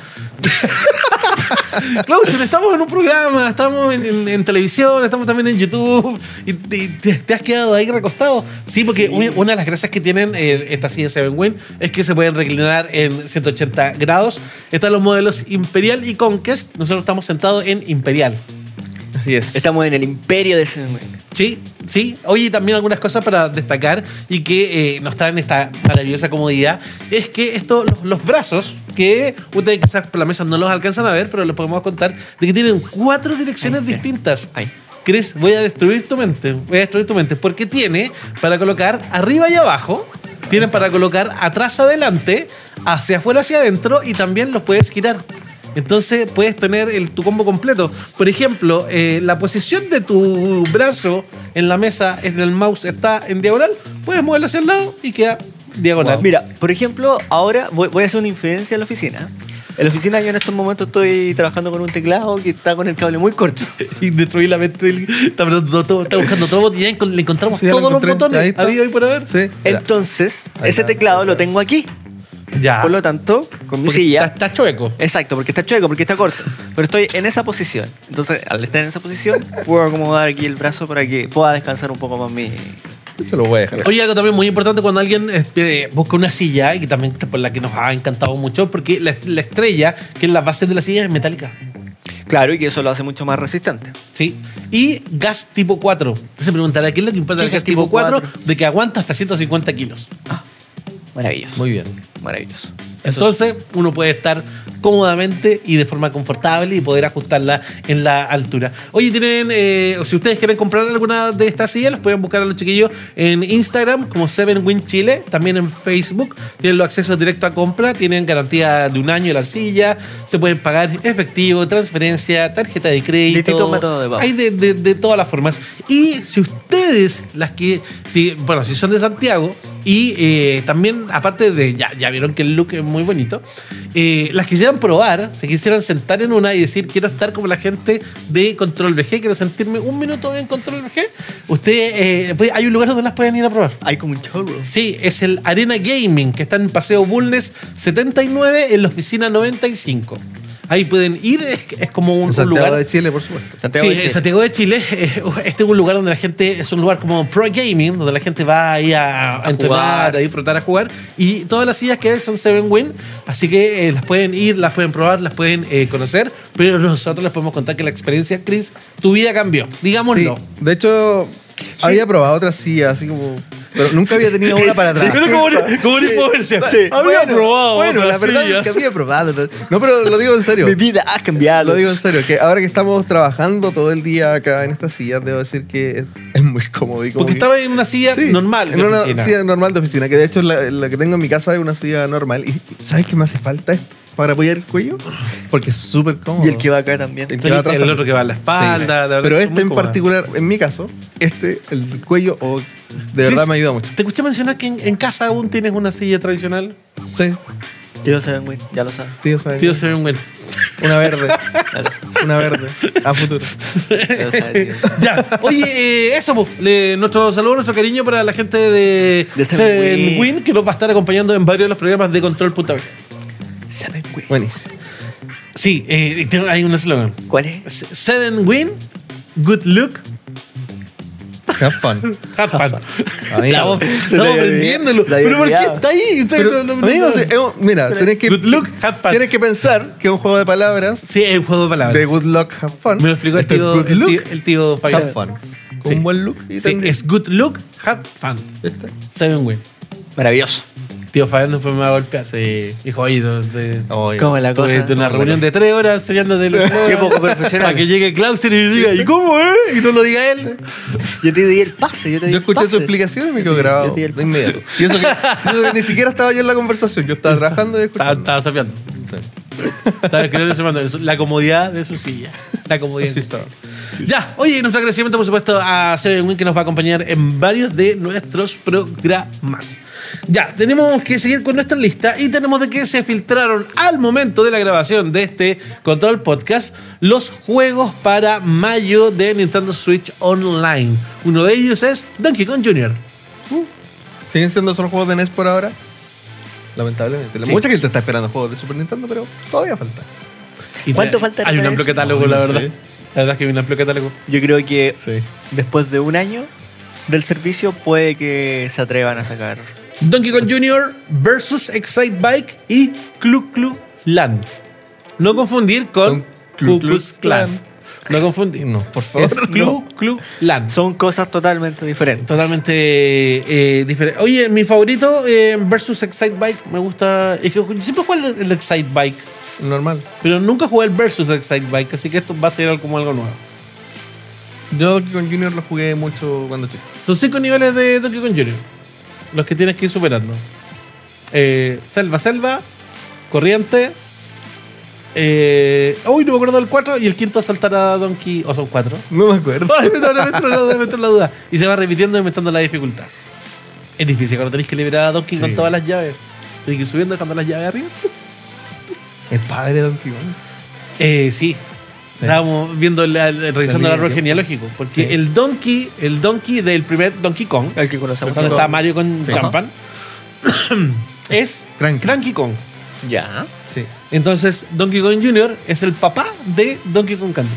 Clausen, estamos en un programa, estamos en televisión, estamos también en YouTube y te has quedado ahí recostado. Sí, porque una de las gracias que tienen estas sillas 7-Win es que se pueden reclinar en 180 grados. Están los modelos Imperial y Conquest. Nosotros estamos sentados en Imperial. Así es. Estamos en el imperio de ese... Sí, sí. Oye, también algunas cosas para destacar y que nos traen esta maravillosa comodidad es que los brazos, que ustedes quizás por la mesa no los alcanzan a ver, pero les podemos contar de que tienen 4 direcciones distintas. Ay. Chris, voy a destruir tu mente, porque tiene para colocar arriba y abajo, tienen para colocar atrás, adelante, hacia afuera, hacia adentro y también los puedes girar. Entonces puedes tener tu combo completo. Por ejemplo, la posición de tu brazo en la mesa, en el mouse está en diagonal, puedes moverlo hacia el lado y queda diagonal. Mira, por ejemplo, ahora voy a hacer una infidencia en la oficina. En la oficina yo en estos momentos estoy trabajando con un teclado que está con el cable muy corto. Y destruir la mente está buscando todo y ya le encontramos Sí, ya lo todos los encontré. botones Ahí está. habido y por haber. Sí. Entonces, Ahí ese está. teclado lo tengo aquí. Ya. Por lo tanto, con mi Porque silla... está chueco. Exacto, porque está chueco, porque está corto. Pero estoy en esa posición. Entonces, al estar en esa posición, puedo acomodar aquí el brazo para que pueda descansar un poco más mi... Yo lo voy a dejar. Oye, algo también muy importante cuando alguien busca una silla, y que también por la que nos ha encantado mucho, porque la estrella, que es la base de la silla, es metálica. Claro, y que eso lo hace mucho más resistente. ¿Sí? Y gas tipo 4. Entonces se preguntará, ¿qué es lo que importa ¿Qué del gas gas tipo tipo 4? 4? De que aguanta hasta 150 kilos. Maravilloso. Muy bien. Maravilloso. Entonces uno puede estar cómodamente y de forma confortable y poder ajustarla en la altura. Oye, tienen, si ustedes quieren comprar alguna de estas sillas, las pueden buscar a los chiquillos en Instagram como 7-Win Chile, también en Facebook. Tienen los accesos directos a compra, tienen garantía de 1 año de la silla, se pueden pagar efectivo, transferencia, tarjeta de crédito. Distintos métodos de pago. Hay de todas las formas. Y si ustedes, si son de Santiago, y también, aparte de, ya vieron que el look es muy bonito, las quisieran probar, se quisieran sentar en una y decir, quiero estar como la gente de Control VG, quiero sentirme 1 minuto en Control VG, hay un lugar donde las pueden ir a probar. Hay como un showroom. Sí, es el Arena Gaming, que está en Paseo Bulnes 79, en la oficina 95. Ahí pueden ir, es como un Santiago lugar de Chile, por supuesto. Santiago de Chile. Santiago de Chile. Este es un lugar donde la gente, es un lugar como pro gaming, donde la gente va ahí a entrenar, jugar. a disfrutar, a jugar. Y todas las sillas que hay son 7-Win, así que las pueden ir, las pueden probar, las pueden conocer. Pero nosotros les podemos contar que la experiencia, Chris, tu vida cambió. Digámoslo. Sí. De hecho, había probado otras sillas, así como... Pero nunca había tenido una para atrás. Pero como una infomercial. Había probado. Bueno, la otras verdad es sillas. que había probado. No, pero lo digo en serio. Mi vida ha cambiado. Lo digo en serio, que ahora que estamos trabajando todo el día acá en esta silla, debo decir que es muy cómodo. Y como Porque que- estaba en una silla Sí, normal de en una oficina. silla normal de oficina, que de hecho la que tengo en mi casa es una silla normal. ¿Y sabes qué me hace falta esto para apoyar el cuello? Porque es súper cómodo. Y el que va acá también. El que va atrás El otro que va a la espalda. Sí. de verdad, Pero es este muy en cómoda. particular, en mi caso, el cuello, de verdad Chris, me ayuda mucho. Te escuché mencionar que en casa aún tienes una silla tradicional. Sí, Tío Seven Win, ya lo sabes. tío, ¿sabes? Tío, se ve un buen. Una verde, Ya lo sabes. una verde, a futuro. Ya lo sabes, tío. Ya, oye, eso, po. Nuestro saludo, nuestro cariño para la gente de De Seven Seven Win, que nos va a estar acompañando en varios de los programas de Control.b. Seven Win. Buenísimo. Sí, hay un eslogan. ¿Cuál es? Seven Win, good look, Have fun. have fun. Amigo. Estamos aprendiéndolo. Te había Pero ¿por qué olvidado. está ahí? Usted Pero, no- amigo, mira, Good luck, have fun. tienes que pensar que es un juego de palabras Sí, es un juego de palabras. de good luck, have fun. Me lo explicó el Este es tío, good el look, tío, el tío Fabián. have fun. Con Sí. un buen look y Sí, tendría- es good look, have fun. ¿Viste? Seven Win. Maravilloso. Tío Fabián después me va a golpear. Sí. Dijo, oye, Oye, ¿Cómo la cosa? tuve una reunión de 3 horas enseñándote el Qué poco profesional. Para que llegue Clausen y diga, ¿y cómo Y no lo diga él. Yo te di el pase. Yo Yo escuché su explicación y me quedó grabado Yo te di el de inmediato. Y eso que ni siquiera estaba yo en la conversación. Yo estaba trabajando y escuchando. Estaba sapeando. Sí. Estaba escribiendo y sumando. La comodidad de su silla. La comodidad. Así estaba. Ya, oye, nuestro agradecimiento por supuesto a Seven Win que nos va a acompañar en varios de nuestros programas. Ya, tenemos que seguir con nuestra lista y tenemos de que se filtraron al momento de la grabación de este Control Podcast los juegos para mayo de Nintendo Switch Online. Uno de ellos es Donkey Kong Jr. ¿Siguen siendo solo juegos de NES por ahora? Lamentablemente. Sí. Mucha gente está esperando juegos de Super Nintendo, pero todavía falta. Y ¿Cuánto falta Hay un para amplio eso? catálogo, la verdad. Sí. La verdad es que hay un amplio catálogo. Yo creo que Sí. después de un año del servicio puede que se atrevan a sacar. Donkey Kong Jr. versus Excite Bike y Clu Clu Land. No confundir con Ku Klux Klan. No confundir. No, por favor. Es Clu Clu Land. Son cosas totalmente diferentes. Totalmente diferente. Oye, mi favorito versus Excite Bike me gusta. Es que yo siempre juego el Excite Bike, Normal. pero nunca jugué el versus Excite Bike, así que esto va a ser como algo nuevo. Yo Donkey Kong Jr. lo jugué mucho cuando chico. Son 5 niveles de Donkey Kong Jr. Los que tienes que ir superando. Selva, corriente. Uy, no me acuerdo del 4 y el quinto saltar a Donkey. ¿O son 4? No me acuerdo. Ay, me entró la duda. Y se va repitiendo y aumentando la dificultad. Es difícil cuando tenéis que liberar a Donkey con Sí. todas las llaves. Tienes que ir subiendo dejando las llaves arriba. El padre de Donkey Kong. Sí. Estábamos viendo revisando el árbol genealógico. Porque Sí. el Donkey del primer Donkey Kong, El que conocemos. donde Kong. está Mario con Sí. Jumpman, es Cranky. Cranky Kong. Ya. Sí. Entonces, Donkey Kong Jr. es el papá de Donkey Kong Country.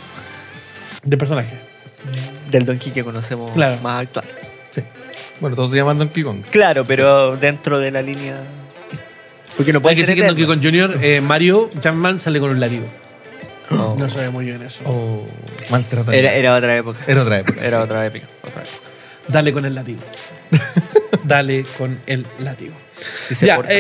De personaje. Del Donkey que conocemos Claro. más actual. Sí. Bueno, todos se llaman Donkey Kong. Claro, pero dentro de la línea. Porque no Hay puede que ser decir que en Donkey eterno. Kong Jr. Mario Jumpman sale con un látigo. Oh. No sabe muy bien eso. O maltrato. Era otra época. Era otra época. Era otra época. Otra época. Dale con el látigo. Dale con el látigo. Si se Ya, porta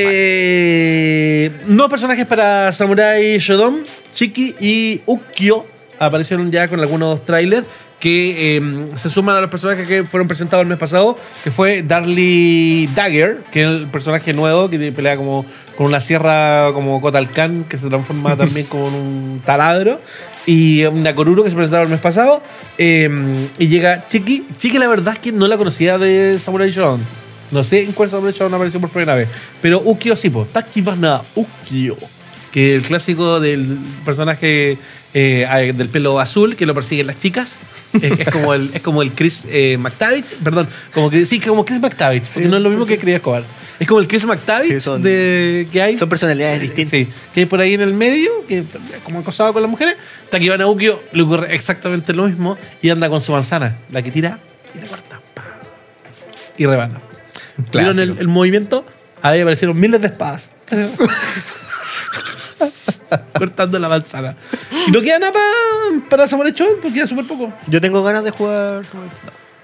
nuevos personajes para Samurai Shodown, Chiki y Ukyo aparecieron ya con algunos trailers que se suman a los personajes que fueron presentados el mes pasado, que fue Darly Dagger, que es el personaje nuevo que pelea como con una sierra como Kotal Kahn, que se transforma también como en un taladro, y Nakoruro, que se presentaron el mes pasado, y llega Chiki. Chiki, la verdad es que no la conocía de Samurai Shodown. No sé en cuál Samurai Shodown apareció por primera vez, pero Ukyo sí, po. Takibana Ukyo, que es el clásico del personaje del pelo azul que lo persiguen las chicas. Es como el Chris McTavish, perdón, como Chris McTavish, porque no es lo mismo que Chris Escobar. Es como el Chris McTavish Sí, son- que hay. Son personalidades distintas. Sí, que hay por ahí en el medio, que como acosado con las mujeres. Takibana Ukyo le ocurre exactamente lo mismo y anda con su manzana, la que tira y la corta. ¡Pam! Y rebana. ¿Vieron el movimiento? Ahí aparecieron miles de espadas. Cortando la manzana. Y no queda nada para Samurai Shodown porque queda súper poco. Yo tengo ganas de jugar Samurai Shodown.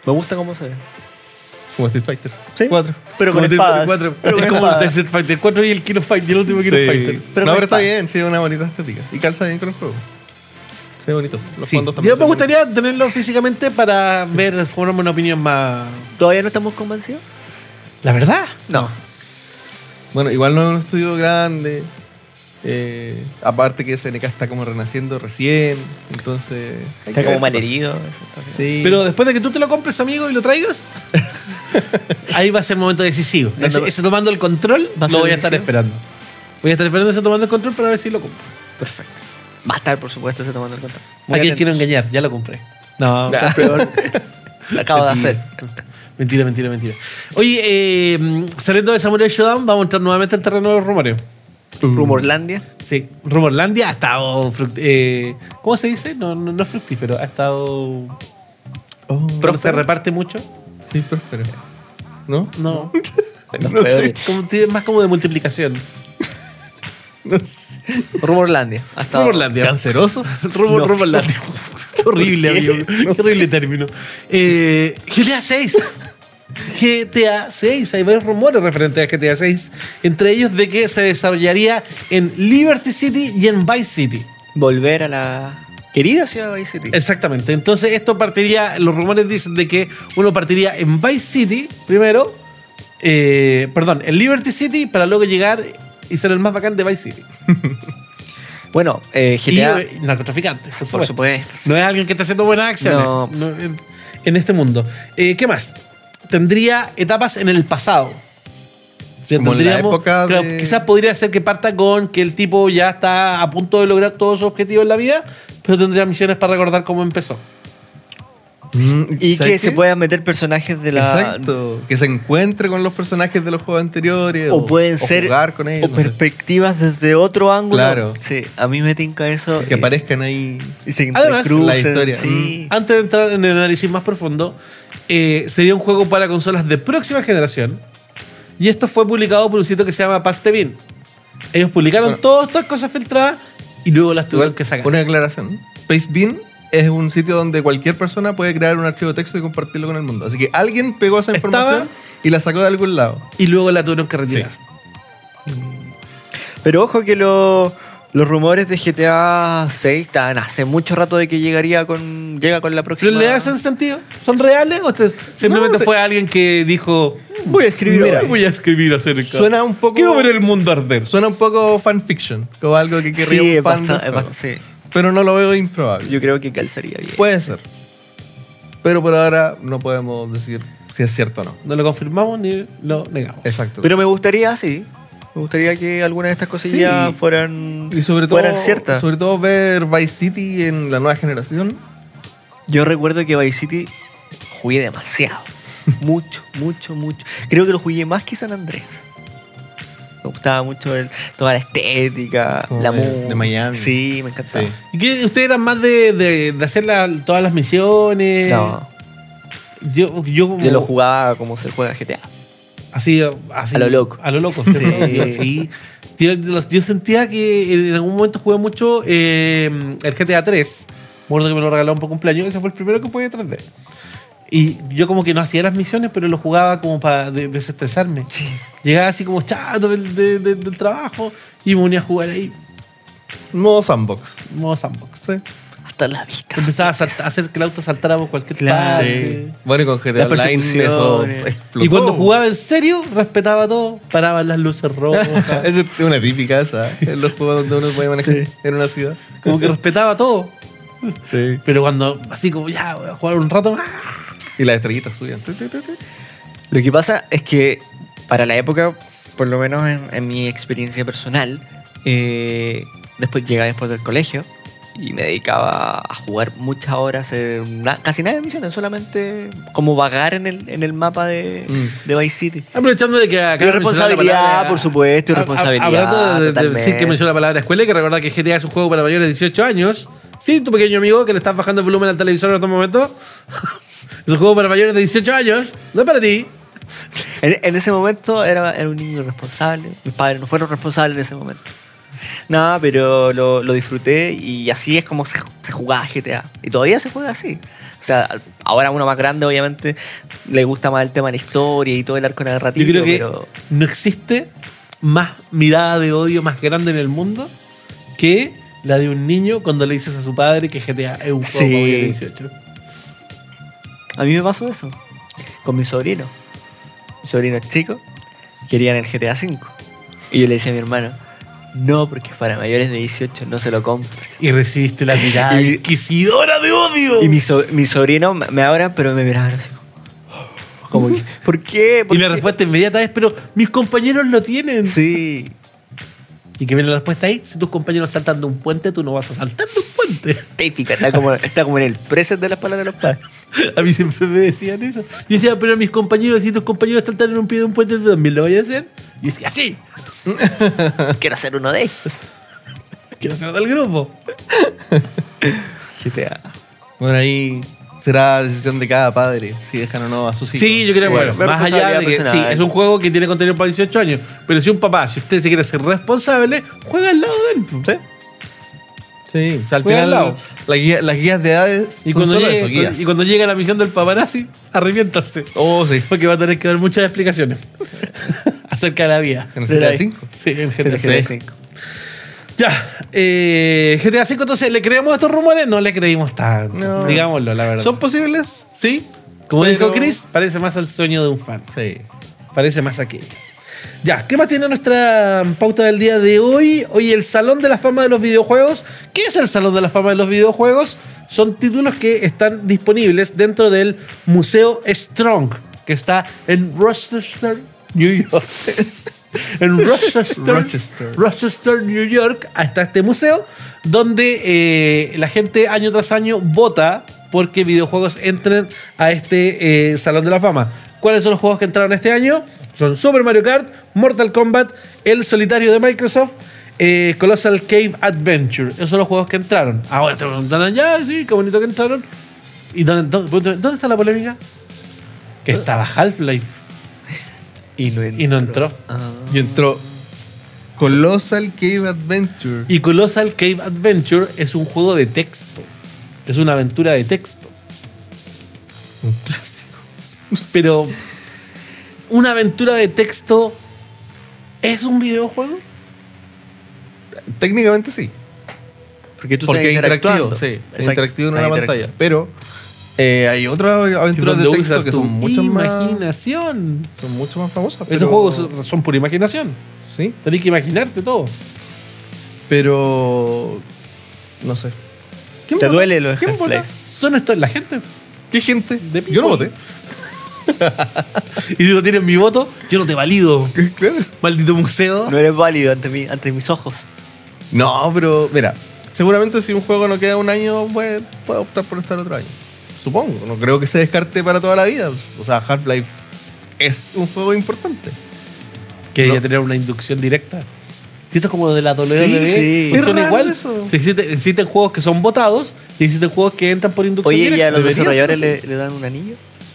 Me gusta cómo se ve. Como Street Fighter. Sí. 4. Pero con Como espadas. 4. Pero Es con como el espadas. Street Fighter 4 y el Kino Fighter, y el último Kino Fighter. Pero no, con pero está espadas. bien, sí, es una bonita estética. Y calza bien con el juego. Se ve bonito. Los Sí. fondos también Yo me son gustaría tenerlo físicamente para ver, formarme una opinión más. ¿Todavía no estamos convencidos? ¿La verdad? No. bonitos. Bueno, igual no es un estudio grande. Aparte que SNK está como renaciendo recién. Entonces. hay Está que como ver mal qué pasa. herido. Sí. Pero después de que tú te lo compres, amigo, y lo traigas, ahí va a ser el momento decisivo. Ese tomando el control, ¿Va a ser lo voy a estar decisivo? esperando. Voy a estar esperando ese tomando el control para ver si lo compro. Perfecto. Va a estar, por supuesto, ese tomando el control. ¿A quién quiero engañar? Ya lo compré. No, Nah. Peor. Lo acabo de hacer. Mentira. Oye, saliendo de Samurai Shodown, vamos a entrar nuevamente al terreno de los rumores. Rumorlandia. Sí, Rumorlandia ha estado. ¿Cómo se dice? No es fructífero, ha estado. Pero se reparte mucho. Sí, próspero. ¿No? No. Los No sé. peores. Es más como de multiplicación. No sé. Rumorlandia. Ha estado- Rumorlandia. ¿Canceroso? No. Rumorlandia. Qué horrible, ¿Qué? amigo. Qué horrible término. GTA 6. GTA 6. Hay varios rumores referentes a GTA 6. Entre ellos de que se desarrollaría en Liberty City y en Vice City. Volver a la querida ciudad de Vice City. Exactamente. Entonces esto partiría, los rumores dicen de que uno partiría en Vice City primero, en Liberty City para luego llegar y ser el más bacán de Vice City. Bueno, Y GTA. narcotraficantes, Por supuesto. No es alguien que está haciendo buenas acciones No. en este mundo. ¿Qué más? Tendría etapas en el pasado. O sea, Como en la época claro, de- quizás podría ser que parta con que el tipo ya está a punto de lograr todos sus objetivos en la vida, pero tendría misiones para recordar cómo empezó. Y ¿Sabes que se qué? puedan meter personajes de la. Exacto. Que se encuentre con los personajes de los juegos anteriores. O pueden ser. jugar con ellos. O perspectivas desde otro ángulo. Claro. Sí, a mí me tinca eso. Que aparezcan ahí. Y se Además, entrecrucen, la historia. Sí. Antes de entrar en el análisis más profundo, sería un juego para consolas de próxima generación. Y esto fue publicado por un sitio que se llama Pastebin. Ellos publicaron Bueno. todas estas cosas filtradas y luego las tuvieron que sacar. Una declaración. Pastebin es un sitio donde cualquier persona puede crear un archivo de texto y compartirlo con el mundo. Así que alguien pegó esa Estaba- información y la sacó de algún lado. Y luego la tuvieron que retirar. Pero ojo que los rumores de GTA 6 estaban hace mucho rato de que llega con la próxima. ¿Pero le hacen sentido? ¿Son reales? ¿O simplemente No, fue alguien que dijo, Voy a escribir. Mira, hoy. voy a escribir acerca? Suena un poco. Quiero ver el mundo arder. Suena un poco fanfiction. Como algo que querría Sí, un es fan del bastante, juego. sí. Pero no lo veo improbable. Yo creo que calzaría bien. Puede ser. Pero por ahora no podemos decir si es cierto o no. No lo confirmamos ni lo negamos. Exacto. Pero me gustaría, sí. Me gustaría que algunas de estas cosillas Sí. fueran, y sobre todo, fueran ciertas. sobre todo ver Vice City en la nueva generación. Yo recuerdo que Vice City jugué demasiado. mucho. Creo que lo jugué más que San Andreas. Me gustaba mucho toda la estética, Como la de música. Miami. Sí, me encantaba. Sí. ¿Y qué, ustedes eran más de hacer todas las misiones? No, Yo como... yo lo jugaba como se juega GTA. Así, A lo loco. A lo loco, Sí. sí. Yo sentía que en algún momento jugué mucho el GTA 3. Me acuerdo que me lo regalaron por cumpleaños. Ese fue el primero que fue de 3D. Y yo como que no hacía las misiones, pero lo jugaba como para desestresarme. Sí. Llegaba así como chato del trabajo y me unía a jugar ahí. Modo sandbox. Modo sandbox. ¿sí? Hasta la vista. Empezaba a hacer que el auto saltara por cualquier Claro. parte. Bueno, y con GTA Las Online eso persecuciones. explotó. Y cuando jugaba en serio, respetaba todo. Paraban las luces rojas. Esa es una típica esa, en los juegos donde uno puede manejar en una ciudad. Como que respetaba todo. Sí. Pero cuando, así como ya, voy a jugar un rato, Y las estrellitas subían. Lo que pasa es que para la época, por lo menos en mi experiencia personal, llegaba después del colegio y me dedicaba a jugar muchas horas, casi nada de misiones, solamente como vagar en el mapa de Vice City. aprovechando de que acá Y responsabilidad, por supuesto, y responsabilidad, Hablando de totalmente. decir que menciona la palabra escuela, hay que recordar que GTA es un juego para mayores de 18 años. Sí, tu pequeño amigo que le estás bajando el volumen al televisor en estos momentos. Es un juego para mayores de 18 años, no es para ti. En ese momento era un niño responsable. Mis padres no fueron responsables en ese momento. Nada, pero lo disfruté y así es como se jugaba GTA. Y todavía se juega así. sea, ahora uno más grande, obviamente, le gusta más el tema de la historia y todo el arco narrativo. Yo creo que pero no existe más mirada de odio más grande en el mundo que la de un niño cuando le dices a su padre que GTA es un juego Sí. para mayores de 18. a mí me pasó eso con mi sobrino. Mi sobrino es chico, querían el GTA V. Y yo le decía a mi hermano, no, porque es para mayores de 18, no se lo compro. Y recibiste la mirada Y- inquisidora de odio. Y mi sobrino me abra, pero me miraba así. Como que, ¿por qué? ¿Por Y la qué? respuesta inmediata es, pero mis compañeros lo tienen. Sí. Y que viene la respuesta ahí, si tus compañeros saltan de un puente, tú no vas a saltar de un puente. Típica, está como en el preset de las palabras de los padres. A mí siempre me decían eso. Yo decía, pero mis compañeros, si tus compañeros saltan en un pie de un puente, ¿tú también lo voy a hacer? Y decía, sí, Quiero ser uno de ellos. quiero ser del grupo. GTA. Bueno, ahí será decisión de cada padre si dejan o no a sus hijos. Sí, yo creo que Bueno, bueno, más allá de que responsabilidad sí, personal. es un juego que tiene contenido para 18 años. Pero si un papá, si usted se quiere ser responsable, juega al lado de él. ¿Sí? Sí, o sea, al Juega al final lado. las guías de edades Y son cuando, solo llegue, eso, guías. y cuando llega la misión del paparazzi, arrepiéntase. Oh, sí. Porque va a tener que dar muchas explicaciones acerca de la vida. En el Pero GTA ahí- 5. Sí, en Sí, GTA GTA V. 5. Ya, GTA V, entonces, ¿le creemos a estos rumores? No le creímos tanto. No. Digámoslo, la verdad. ¿Son posibles? Sí. Como pero- dijo Chris, parece más al sueño de un fan. Sí. Parece más aquello. Ya, ¿qué más tiene nuestra pauta del día de hoy? Hoy el Salón de la Fama de los Videojuegos. ¿Qué es el Salón de la Fama de los Videojuegos? Son títulos que están disponibles dentro del Museo Strong, que está en Rochester, New York. En Rochester, New York, está este museo donde la gente año tras año vota porque videojuegos entren a este Salón de la Fama. ¿Cuáles son los juegos que entraron este año? Son Super Mario Kart, Mortal Kombat, El Solitario de Microsoft, Colossal Cave Adventure. Esos son los juegos que entraron. Ahora te preguntan, ya, sí, qué bonito que entraron. ¿Y dónde está la polémica? Que estaba Half-Life Y y no entró. Ah. Y entró Colossal Cave Adventure. Y Colossal Cave Adventure es un juego de texto. Es una aventura de texto. Un clásico. Pero, ¿una aventura de texto es un videojuego? Técnicamente sí. Porque tú Porque estás es interactivo. interactuando. Sí, es Exacto, interactivo en estás una pantalla. Pero hay otras aventuras de Donde texto usas que tu son mucho más. imaginación. Son mucho más famosas. Esos pero- juegos son pura imaginación. Sí. Tenés que imaginarte todo. Pero. No sé. ¿Quién ¿Te vota? duele lo de ¿Quién vota? Half-Life? Son esto la gente. ¿Qué gente? De Yo no people. voté. Y si no tienes mi voto, yo no te valido. Claro. Maldito museo. No eres válido ante mis ojos. No, pero mira, seguramente si un juego no queda un año, puede optar por estar otro año. Supongo. No creo que se descarte para toda la vida. O sea, Half-Life es un juego importante. Que No. ya tener una inducción directa. Si esto es como de la WWE, sí. funciona Es raro igual. eso. Si existen juegos que son votados y existen juegos que entran por inducción Oye, ¿y a directa. los debería desarrolladores ser le dan un anillo?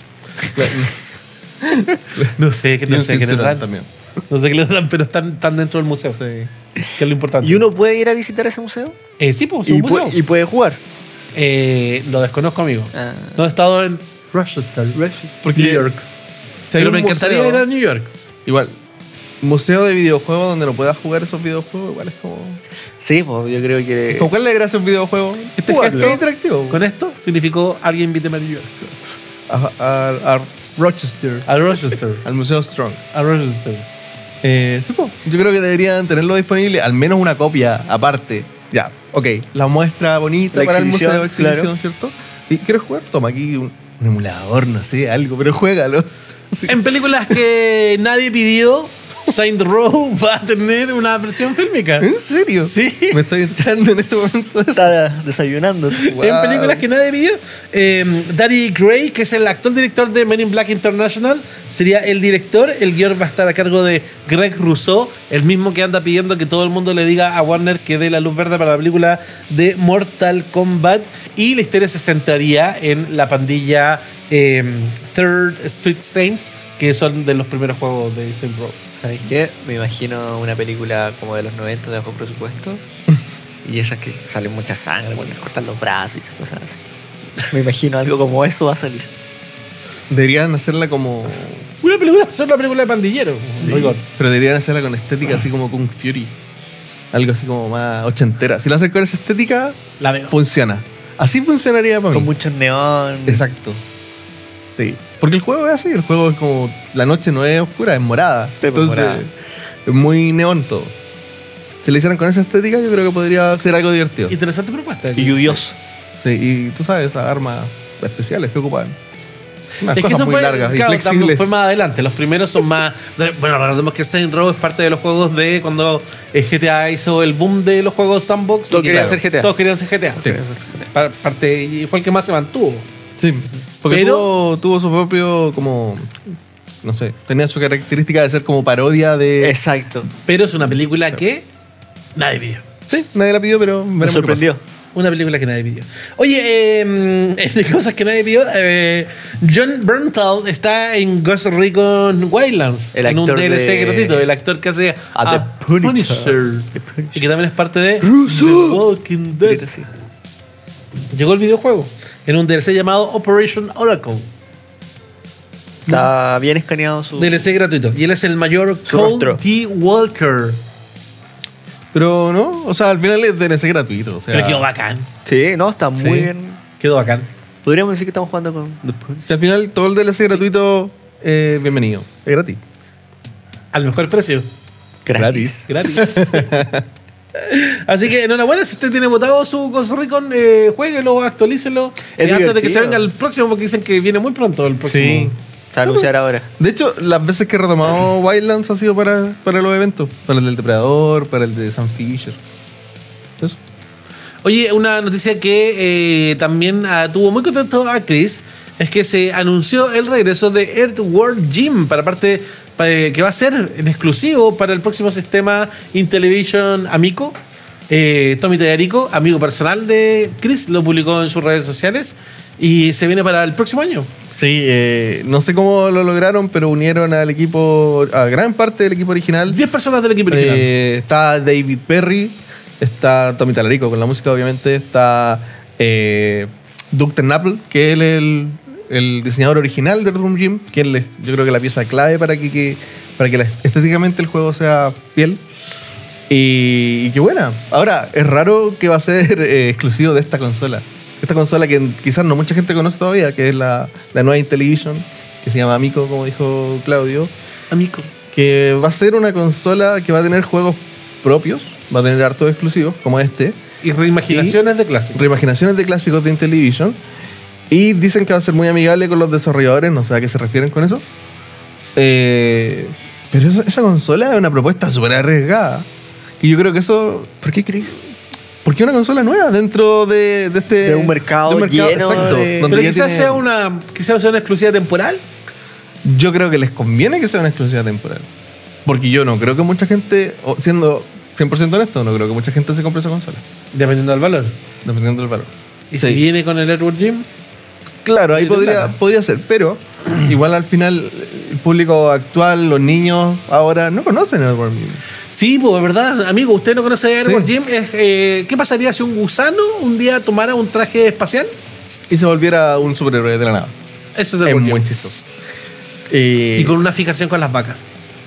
No sé, Y no un sé qué les cinturón dan. también. No sé qué les dan, pero están dentro del museo. Sí. Que es lo importante. ¿Y uno puede ir a visitar ese museo? Sí, pues, es un museo. Y puede jugar. Lo desconozco, amigo. Ah. No he estado en Rochester, Porque New York. si hay Pero un me encantaría museo- ir a New York. Igual, museo de videojuegos donde no puedas jugar esos videojuegos, igual es como. Sí, pues yo creo que... ¿Con cuál le gracia un videojuego? Este Jugarlo. gesto- Es interactivo. Con esto significó alguien invíteme a New York. A Rochester. A Rochester. Al Museo Strong. A Rochester. Sí, po. Yo creo que deberían tenerlo disponible, al menos una copia aparte. Ya, ok. La muestra bonita La para el exhibición, museo, exhibición, claro. ¿cierto? ¿Y quieres jugar? Toma aquí un emulador, no sé, algo, pero juégalo. Sí. En películas que nadie pidió, Saint Row va a tener una versión fílmica. ¿En serio? Sí. Me estoy entrando en este momento. Está desayunando. Wow. En películas que nadie pidió, Danny Gray, que es el actual director de Men in Black International, sería el director. El guión va a estar a cargo de Greg Rousseau, el mismo que anda pidiendo que todo el mundo le diga a Warner que dé la luz verde para la película de Mortal Kombat. Y la historia se centraría en la pandilla Third Street Saints, que son de los primeros juegos de Saint Row. ¿Sabes qué? Me imagino una película como de los 90 de bajo presupuesto. Y esas que salen mucha sangre cuando les cortan los brazos y esas cosas así. Me imagino algo como eso va a salir. Deberían hacerla como... Una película, es una película de pandillero. Sí, rigor. pero deberían hacerla con estética así como Kung Fury. Algo así como más ochentera. Si lo hacen con esa estética, La veo. funciona. Así funcionaría para mí. Con muchos neón. Exacto. Sí. Porque el juego es así. El juego es como... La noche no es oscura, es morada. pues, Entonces, morada. es muy neón todo. Si le hicieran con esa estética, yo creo que podría ser algo divertido. Interesante propuesta. Y lluvioso. Sí, y tú sabes, esas armas especiales que ocupan. Unas Es que cosas eso muy fue, largas y claro, flexibles. fue más adelante. Los primeros son más. Bueno, recordemos que Saints Row es parte de los juegos de cuando GTA hizo el boom de los juegos sandbox. Todos y querían claro, ser GTA. Todos querían ser GTA. Sí. Parte, y fue el que más se mantuvo. Sí, porque Pero- tuvo su propio, como, no sé, tenía su característica de ser como parodia de... Exacto. Pero es una película que nadie pidió. Sí, nadie la pidió, pero Me veremos qué sorprendió. Una película que nadie pidió. Oye, de cosas que nadie pidió, John Bernthal está en Ghost Recon Wildlands. El en un actor DLC de- gratuito. El actor que hace A The Punisher. Punisher. The Punisher. Y que también es parte de Russo. The Walking Dead. Ahorita sí. Llegó el videojuego en un DLC llamado Operation Oracle. Está bien escaneado su. DLC gratuito. Y él es el mayor Su Cole rostro. T. Walker. Pero no, o sea, al final es DLC gratuito. O sea, Pero quedó bacán. Sí, no, está muy Sí. bien. Quedó bacán. Podríamos decir que estamos jugando con The Punisher. si al final todo el DLC gratuito, bienvenido. Es gratis. Al mejor precio. Gratis. Gratis. Así que enhorabuena, si usted tiene votado su Ghost Recon, jueguelo, actualícelo Es antes de que se divertido. venga el próximo, porque dicen que viene muy pronto el próximo. Sí. Se va a anunciar ahora. De hecho, las veces que he retomado Wildlands ha sido para los eventos. Para el del Depredador, para el de Sam Fisher. Eso. Oye, una noticia que también tuvo muy contento a Chris es que se anunció el regreso de Earthworm Jim que va a ser en exclusivo para el próximo sistema Intellivision Amico. Tommy Tallarico, amigo personal de Chris, lo publicó en sus redes sociales y se viene para el próximo año. Sí, no sé cómo lo lograron, pero unieron al equipo, a gran parte del equipo original. 10 personas del equipo original. Está David Perry, está Tommy Tallarico con la música, obviamente, está Doug Ternapel, que él es el diseñador original de Earthworm Jim, que él es, yo creo que la pieza clave para que estéticamente el juego sea fiel. Y qué buena. Ahora, es raro que va a ser exclusivo de esta consola. Esta consola que quizás no mucha gente conoce todavía, que es la nueva Intellivision, que se llama Amico, como dijo Claudio. Amico. Que va a ser una consola que va a tener juegos propios, va a tener hartos exclusivos, como este, Y reimaginaciones de clásicos. reimaginaciones de clásicos de Intellivision, y dicen que va a ser muy amigable con los desarrolladores, no sé a qué se refieren con eso. Pero esa consola es una propuesta súper arriesgada. Y yo creo que eso... ¿Por qué crees? Porque es una consola nueva dentro de este... De un mercado lleno exacto, de- donde Pero ya quizás tiene- sea una exclusiva temporal. Yo creo que les conviene que sea una exclusiva temporal. Porque yo no creo que mucha gente, siendo 100% honesto, no creo que mucha gente se compre esa consola. Dependiendo del valor. Dependiendo del valor. Y Sí. si viene con el Earthworm Jim, Claro, ahí Sí, de plata. podría ser, pero igual al final el público actual, los niños ahora no conocen el Worm Jim. sí, pues es verdad, amigo, usted no conoce a Earthworm Sí. Jim. ¿Qué pasaría si un gusano un día tomara un traje espacial? Y se volviera un superhéroe de la nada. Eso es Es Earthworm muy Jim. chistoso. Y con una fijación con las vacas.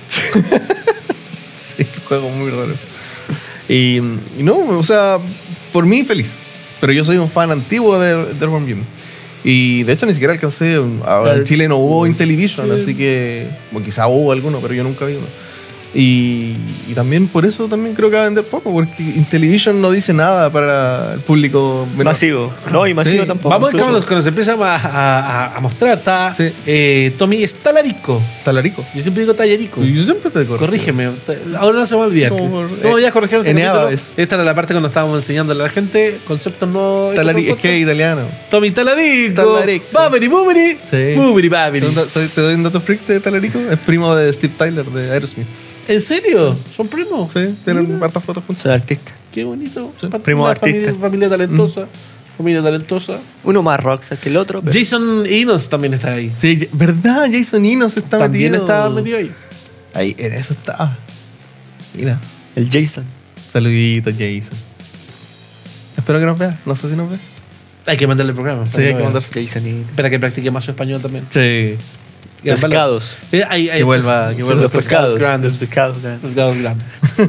Es un juego muy raro. Y no, o sea, por mí feliz. Pero yo soy un fan antiguo de Earthworm Jim. Y de hecho ni siquiera alcancé. Ahora en Chile no hubo Intellivision, Sí. así que. Bueno, quizá hubo alguno, pero yo nunca vi uno. Y también por eso también creo que va a vender poco, porque Intellivision no dice nada para el público menor. Masivo. No, y masivo Sí. tampoco. Vamos incluso. cuando se empieza a mostrar. Está Sí. Tommy Talarico. Talarico. Yo siempre digo Tallarico. Y yo siempre te corrijo. Corrígeme, ahora no se me olvida. Como por- No, ya corrigieron este Eneaba capítulo. es. Esta era la parte cuando estábamos enseñándole a la gente conceptos nuevos. Es que es italiano. Tommy Talarico. Talarico. Baberi, buberi. Sí. Buberi, baberi. Te doy un dato freak de Talarico. Es primo de Steve Tyler de Aerosmith. ¿En serio? ¿Son primos? Sí, tienen hartas fotos juntos. Soy artista. Qué bonito. Sí. Parte Primo de una artista. familia talentosa. Familia talentosa. Uno más rockstar que el otro. Pero Jason Enos también está ahí. Sí, ¿verdad? Jason Enos está También metido. está metido ahí. Ahí, en eso estaba. Mira. el Jason. Saludito, Jason. Espero que nos vea. No sé si nos ve. Hay que mandarle el programa. Sí, hay que mandar. ¿Qué dicen? Espera que practique más su español también. Sí. Pescados. Que vuelva Los pescados grandes. Los pescados grandes. Pescados grandes.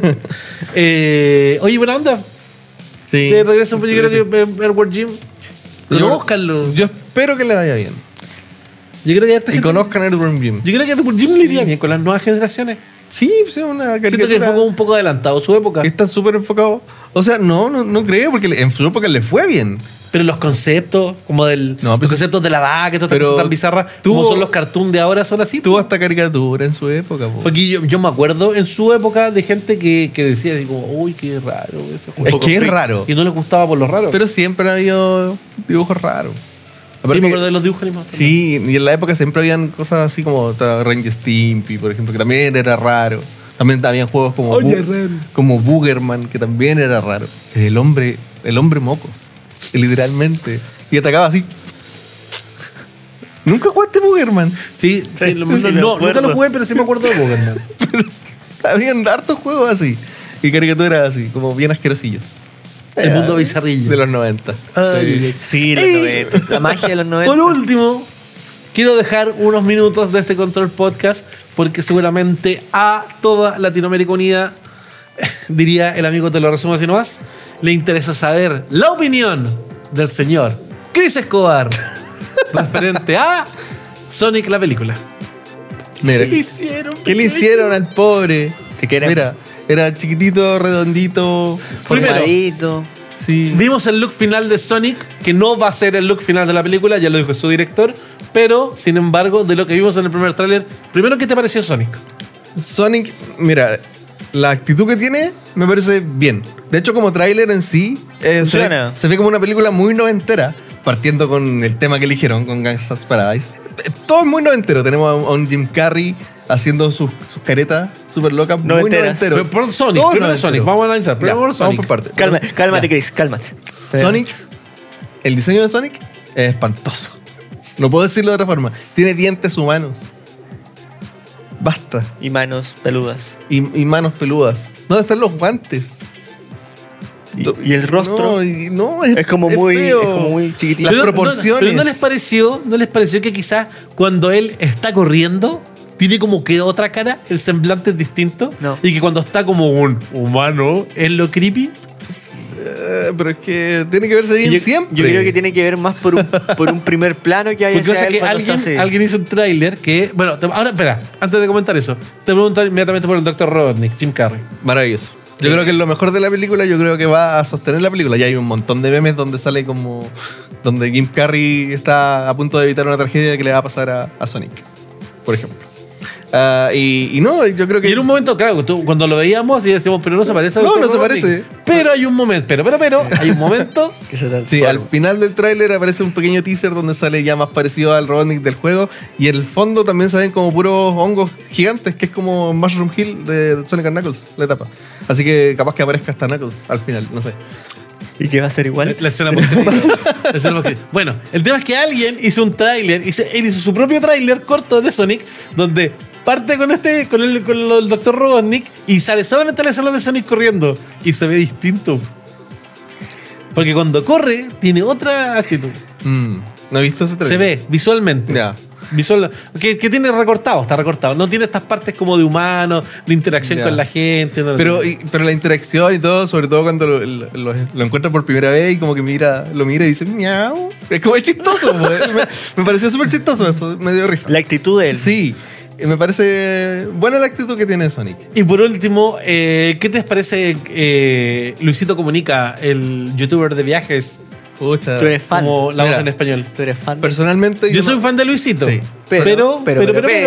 Oye, buena onda. Sí. Te regreso, yo creo que Airward Jim. Conózcanlo. Yo espero que le vaya bien. Yo creo que a esta Y gente- conozcan Earthworm Jim. Yo creo que Airward Jim le iría bien con las nuevas generaciones. Sí, pues es una Siento que caricatura. fue un poco adelantado su época. Está súper enfocado. O sea, no creo, porque en su época le fue bien. Pero los conceptos, como del. No, los pues- conceptos de la vaca y todas estas pero cosas tan bizarras, tuvo- como son los cartoons de ahora, son así. Tuvo hasta caricatura en su época. Po. Porque yo me acuerdo en su época de gente que decía, así como, uy, qué raro ese juego. Es que es raro. Y no les gustaba por lo raro. Pero siempre ha habido dibujos raros. sí, me acuerdo de los dibujos animados. Sí, y en la época siempre habían cosas así como Ranger Stimpy, por ejemplo, que también era raro. También habían juegos como, Oye, raro. como Boogerman, que también era raro. El hombre mocos, literalmente. Y atacaba así. ¿Nunca jugaste Boogerman? Sí, Sí, no, sí, me nunca acuerdo. lo jugué, pero sí me acuerdo de Pokémon. Habían hartos juegos así. Y caricaturas así, como bien asquerosillos. El mundo bizarrillo. De los 90. Ay, Sí, los 90. La magia de los 90. Por último, quiero dejar unos minutos de este Control Podcast porque seguramente a toda Latinoamérica Unida, diría el amigo, te lo resumo así nomás, le interesa saber la opinión del señor Chris Escobar referente a Sonic la película. Mira, ¿Qué hicieron? ¿qué le hicieron al pobre? Te queremos. Mira, era chiquitito, redondito. Primero, Formadito. Sí. vimos el look final de Sonic, que no va a ser el look final de la película, ya lo dijo su director, pero sin embargo, de lo que vimos en el primer tráiler, primero, ¿qué te pareció Sonic? Sonic, mira, la actitud que tiene me parece bien. De hecho, como tráiler en sí, Funciona. se ve como una película muy noventera, partiendo con el tema que eligieron, con Gangsta's Paradise. Todo es muy noventero. Tenemos a un Jim Carrey haciendo sus caretas súper locas, muy Noventeras. noventero. Pero por Sonic, Todo primero noventero. Sonic, vamos a analizar. Primero Ya, por vamos Sonic. por partes. Cálmate, Ya. Chris, cálmate. Sonic, el diseño de Sonic es espantoso. No puedo decirlo de otra forma. Tiene dientes humanos. Basta. Y manos peludas. Y manos peludas. ¿Dónde están los guantes? Y el rostro No, es como muy feo. chiquitito. Las Pero proporciones. pero ¿no les pareció que quizás cuando él está corriendo tiene como que otra cara, el semblante es distinto? No. Y que cuando está como un humano es lo creepy. Pero es que tiene que verse bien Yo siempre. creo que tiene que ver más por un primer plano que haya Porque pasa hacia él que cuando está así. alguien hizo un tráiler que... Bueno, ahora espera, antes de comentar eso, te pregunto inmediatamente por el Dr. Robotnik, Jim Carrey. Maravilloso. Yo creo que es lo mejor de la película. Yo creo que va a sostener la película. Ya hay un montón de memes donde sale como... Donde Jim Carrey está a punto de evitar una tragedia que le va a pasar a Sonic, por ejemplo. Y no, yo creo que... Y en un momento, claro, cuando lo veíamos y decíamos, pero no se parece a No, Dr. no se Robotnik. parece. Pero hay un momento, pero hay un momento... Que se transforma. Sí, al final del tráiler aparece un pequeño teaser donde sale ya más parecido al Robotnik del juego. Y en el fondo también se ven como puros hongos gigantes, que es como Mushroom Hill de Sonic and Knuckles, la etapa. Así que capaz que aparezca hasta Knuckles al final, no sé. ¿Y qué va a ser igual? La escena post-crédito. Bueno, el tema es que alguien hizo un tráiler, él hizo su propio tráiler corto de Sonic, donde parte con el Dr. Robotnik y sale solamente la escena de Sonic corriendo y se ve distinto. Porque cuando corre tiene otra actitud. No he visto ese Se tráiler. ve visualmente. Ya. Que tiene recortado, está recortado. No tiene estas partes como de humano, de interacción Ya. con la gente. No lo Pero, tiene. pero la interacción y todo, sobre todo cuando lo encuentra por primera vez y como que lo mira y dice miau. Es como es chistoso. me pareció súper chistoso eso, me dio risa. La actitud de él. Sí, me parece buena la actitud que tiene Sonic. Y por último, ¿qué te parece Luisito Comunica, el youtuber de viajes, Pucha. Tú eres fan. como la voz Mira, en español? Tú eres fan. Personalmente Yo soy fan de Luisito, Sí. pero Pero-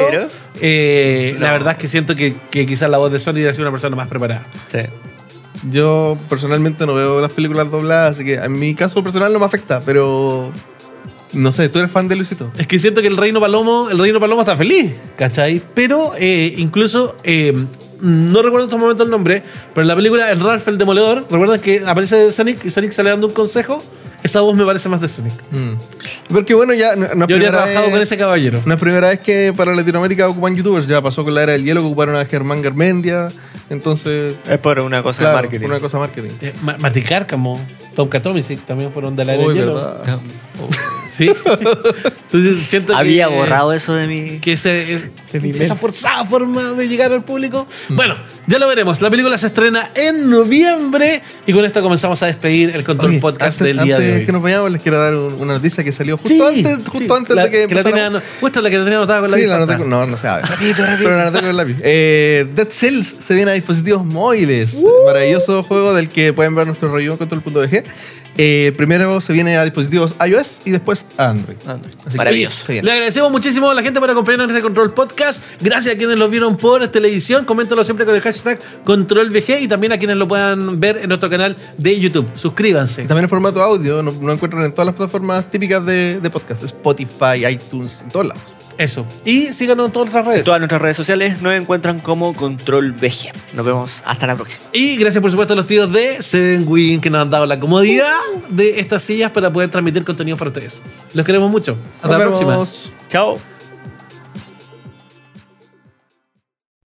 la verdad es que siento que quizás la voz de Sonic ha sido una persona más preparada. Sí. Yo personalmente no veo las películas dobladas, así que en mi caso personal no me afecta, pero no sé, ¿tú eres fan de Luisito? Es que siento que el Reino Palomo está feliz, ¿cachai? Pero incluso, no recuerdo en estos momentos el nombre, pero en la película El Ralph el Demoledor, ¿recuerdan que aparece Sonic y Sonic sale dando un consejo? Esa voz me parece más de Sonic. Porque bueno, ya no es Yo habría primera trabajado vez- con ese caballero. No es primera vez que para Latinoamérica ocupan youtubers, ya pasó con la era del hielo que ocuparon a Germán Garmendia, entonces... Es por una cosa Claro, de marketing. una cosa marketing. Mati Cárcamo, Tommy sí, también fueron de la Uy, hielo. verdad. Sí. Entonces siento Había que, borrado eso de mi... que esa forzada forma de llegar al público. Bueno, ya lo veremos. La película se estrena en noviembre y con esto comenzamos a despedir el Control Oye, Podcast antes, del día de antes hoy. que nos vayamos, les quiero dar una noticia que salió justo Sí, antes la, de que la tenía, empezáramos. muestra la que tenía anotada con la Sí, la pasta. anoté no se sabe. Pero la anoté con el lápiz. Dead Cells se viene a dispositivos móviles. Maravilloso juego del que pueden ver nuestro review en control.bg. Primero se viene a dispositivos iOS y después a Android. Así que Maravilloso. se viene. Le agradecemos muchísimo a la gente por acompañarnos en este Control Podcast. Gracias a quienes lo vieron por televisión. Coméntalo siempre con el hashtag ControlVG y también a quienes lo puedan ver en nuestro canal de YouTube. Suscríbanse. También en formato audio, nos encuentran en todas las plataformas típicas de podcast. Spotify, iTunes, en todos lados. Eso. Y síganos en todas nuestras En redes. todas nuestras redes sociales nos encuentran como Control VG. Nos vemos hasta la próxima. Y gracias por supuesto a los tíos de Seven Win que nos han dado la comodidad de estas sillas para poder transmitir contenido para ustedes. Los queremos mucho. Hasta la próxima. Vemos. Chao.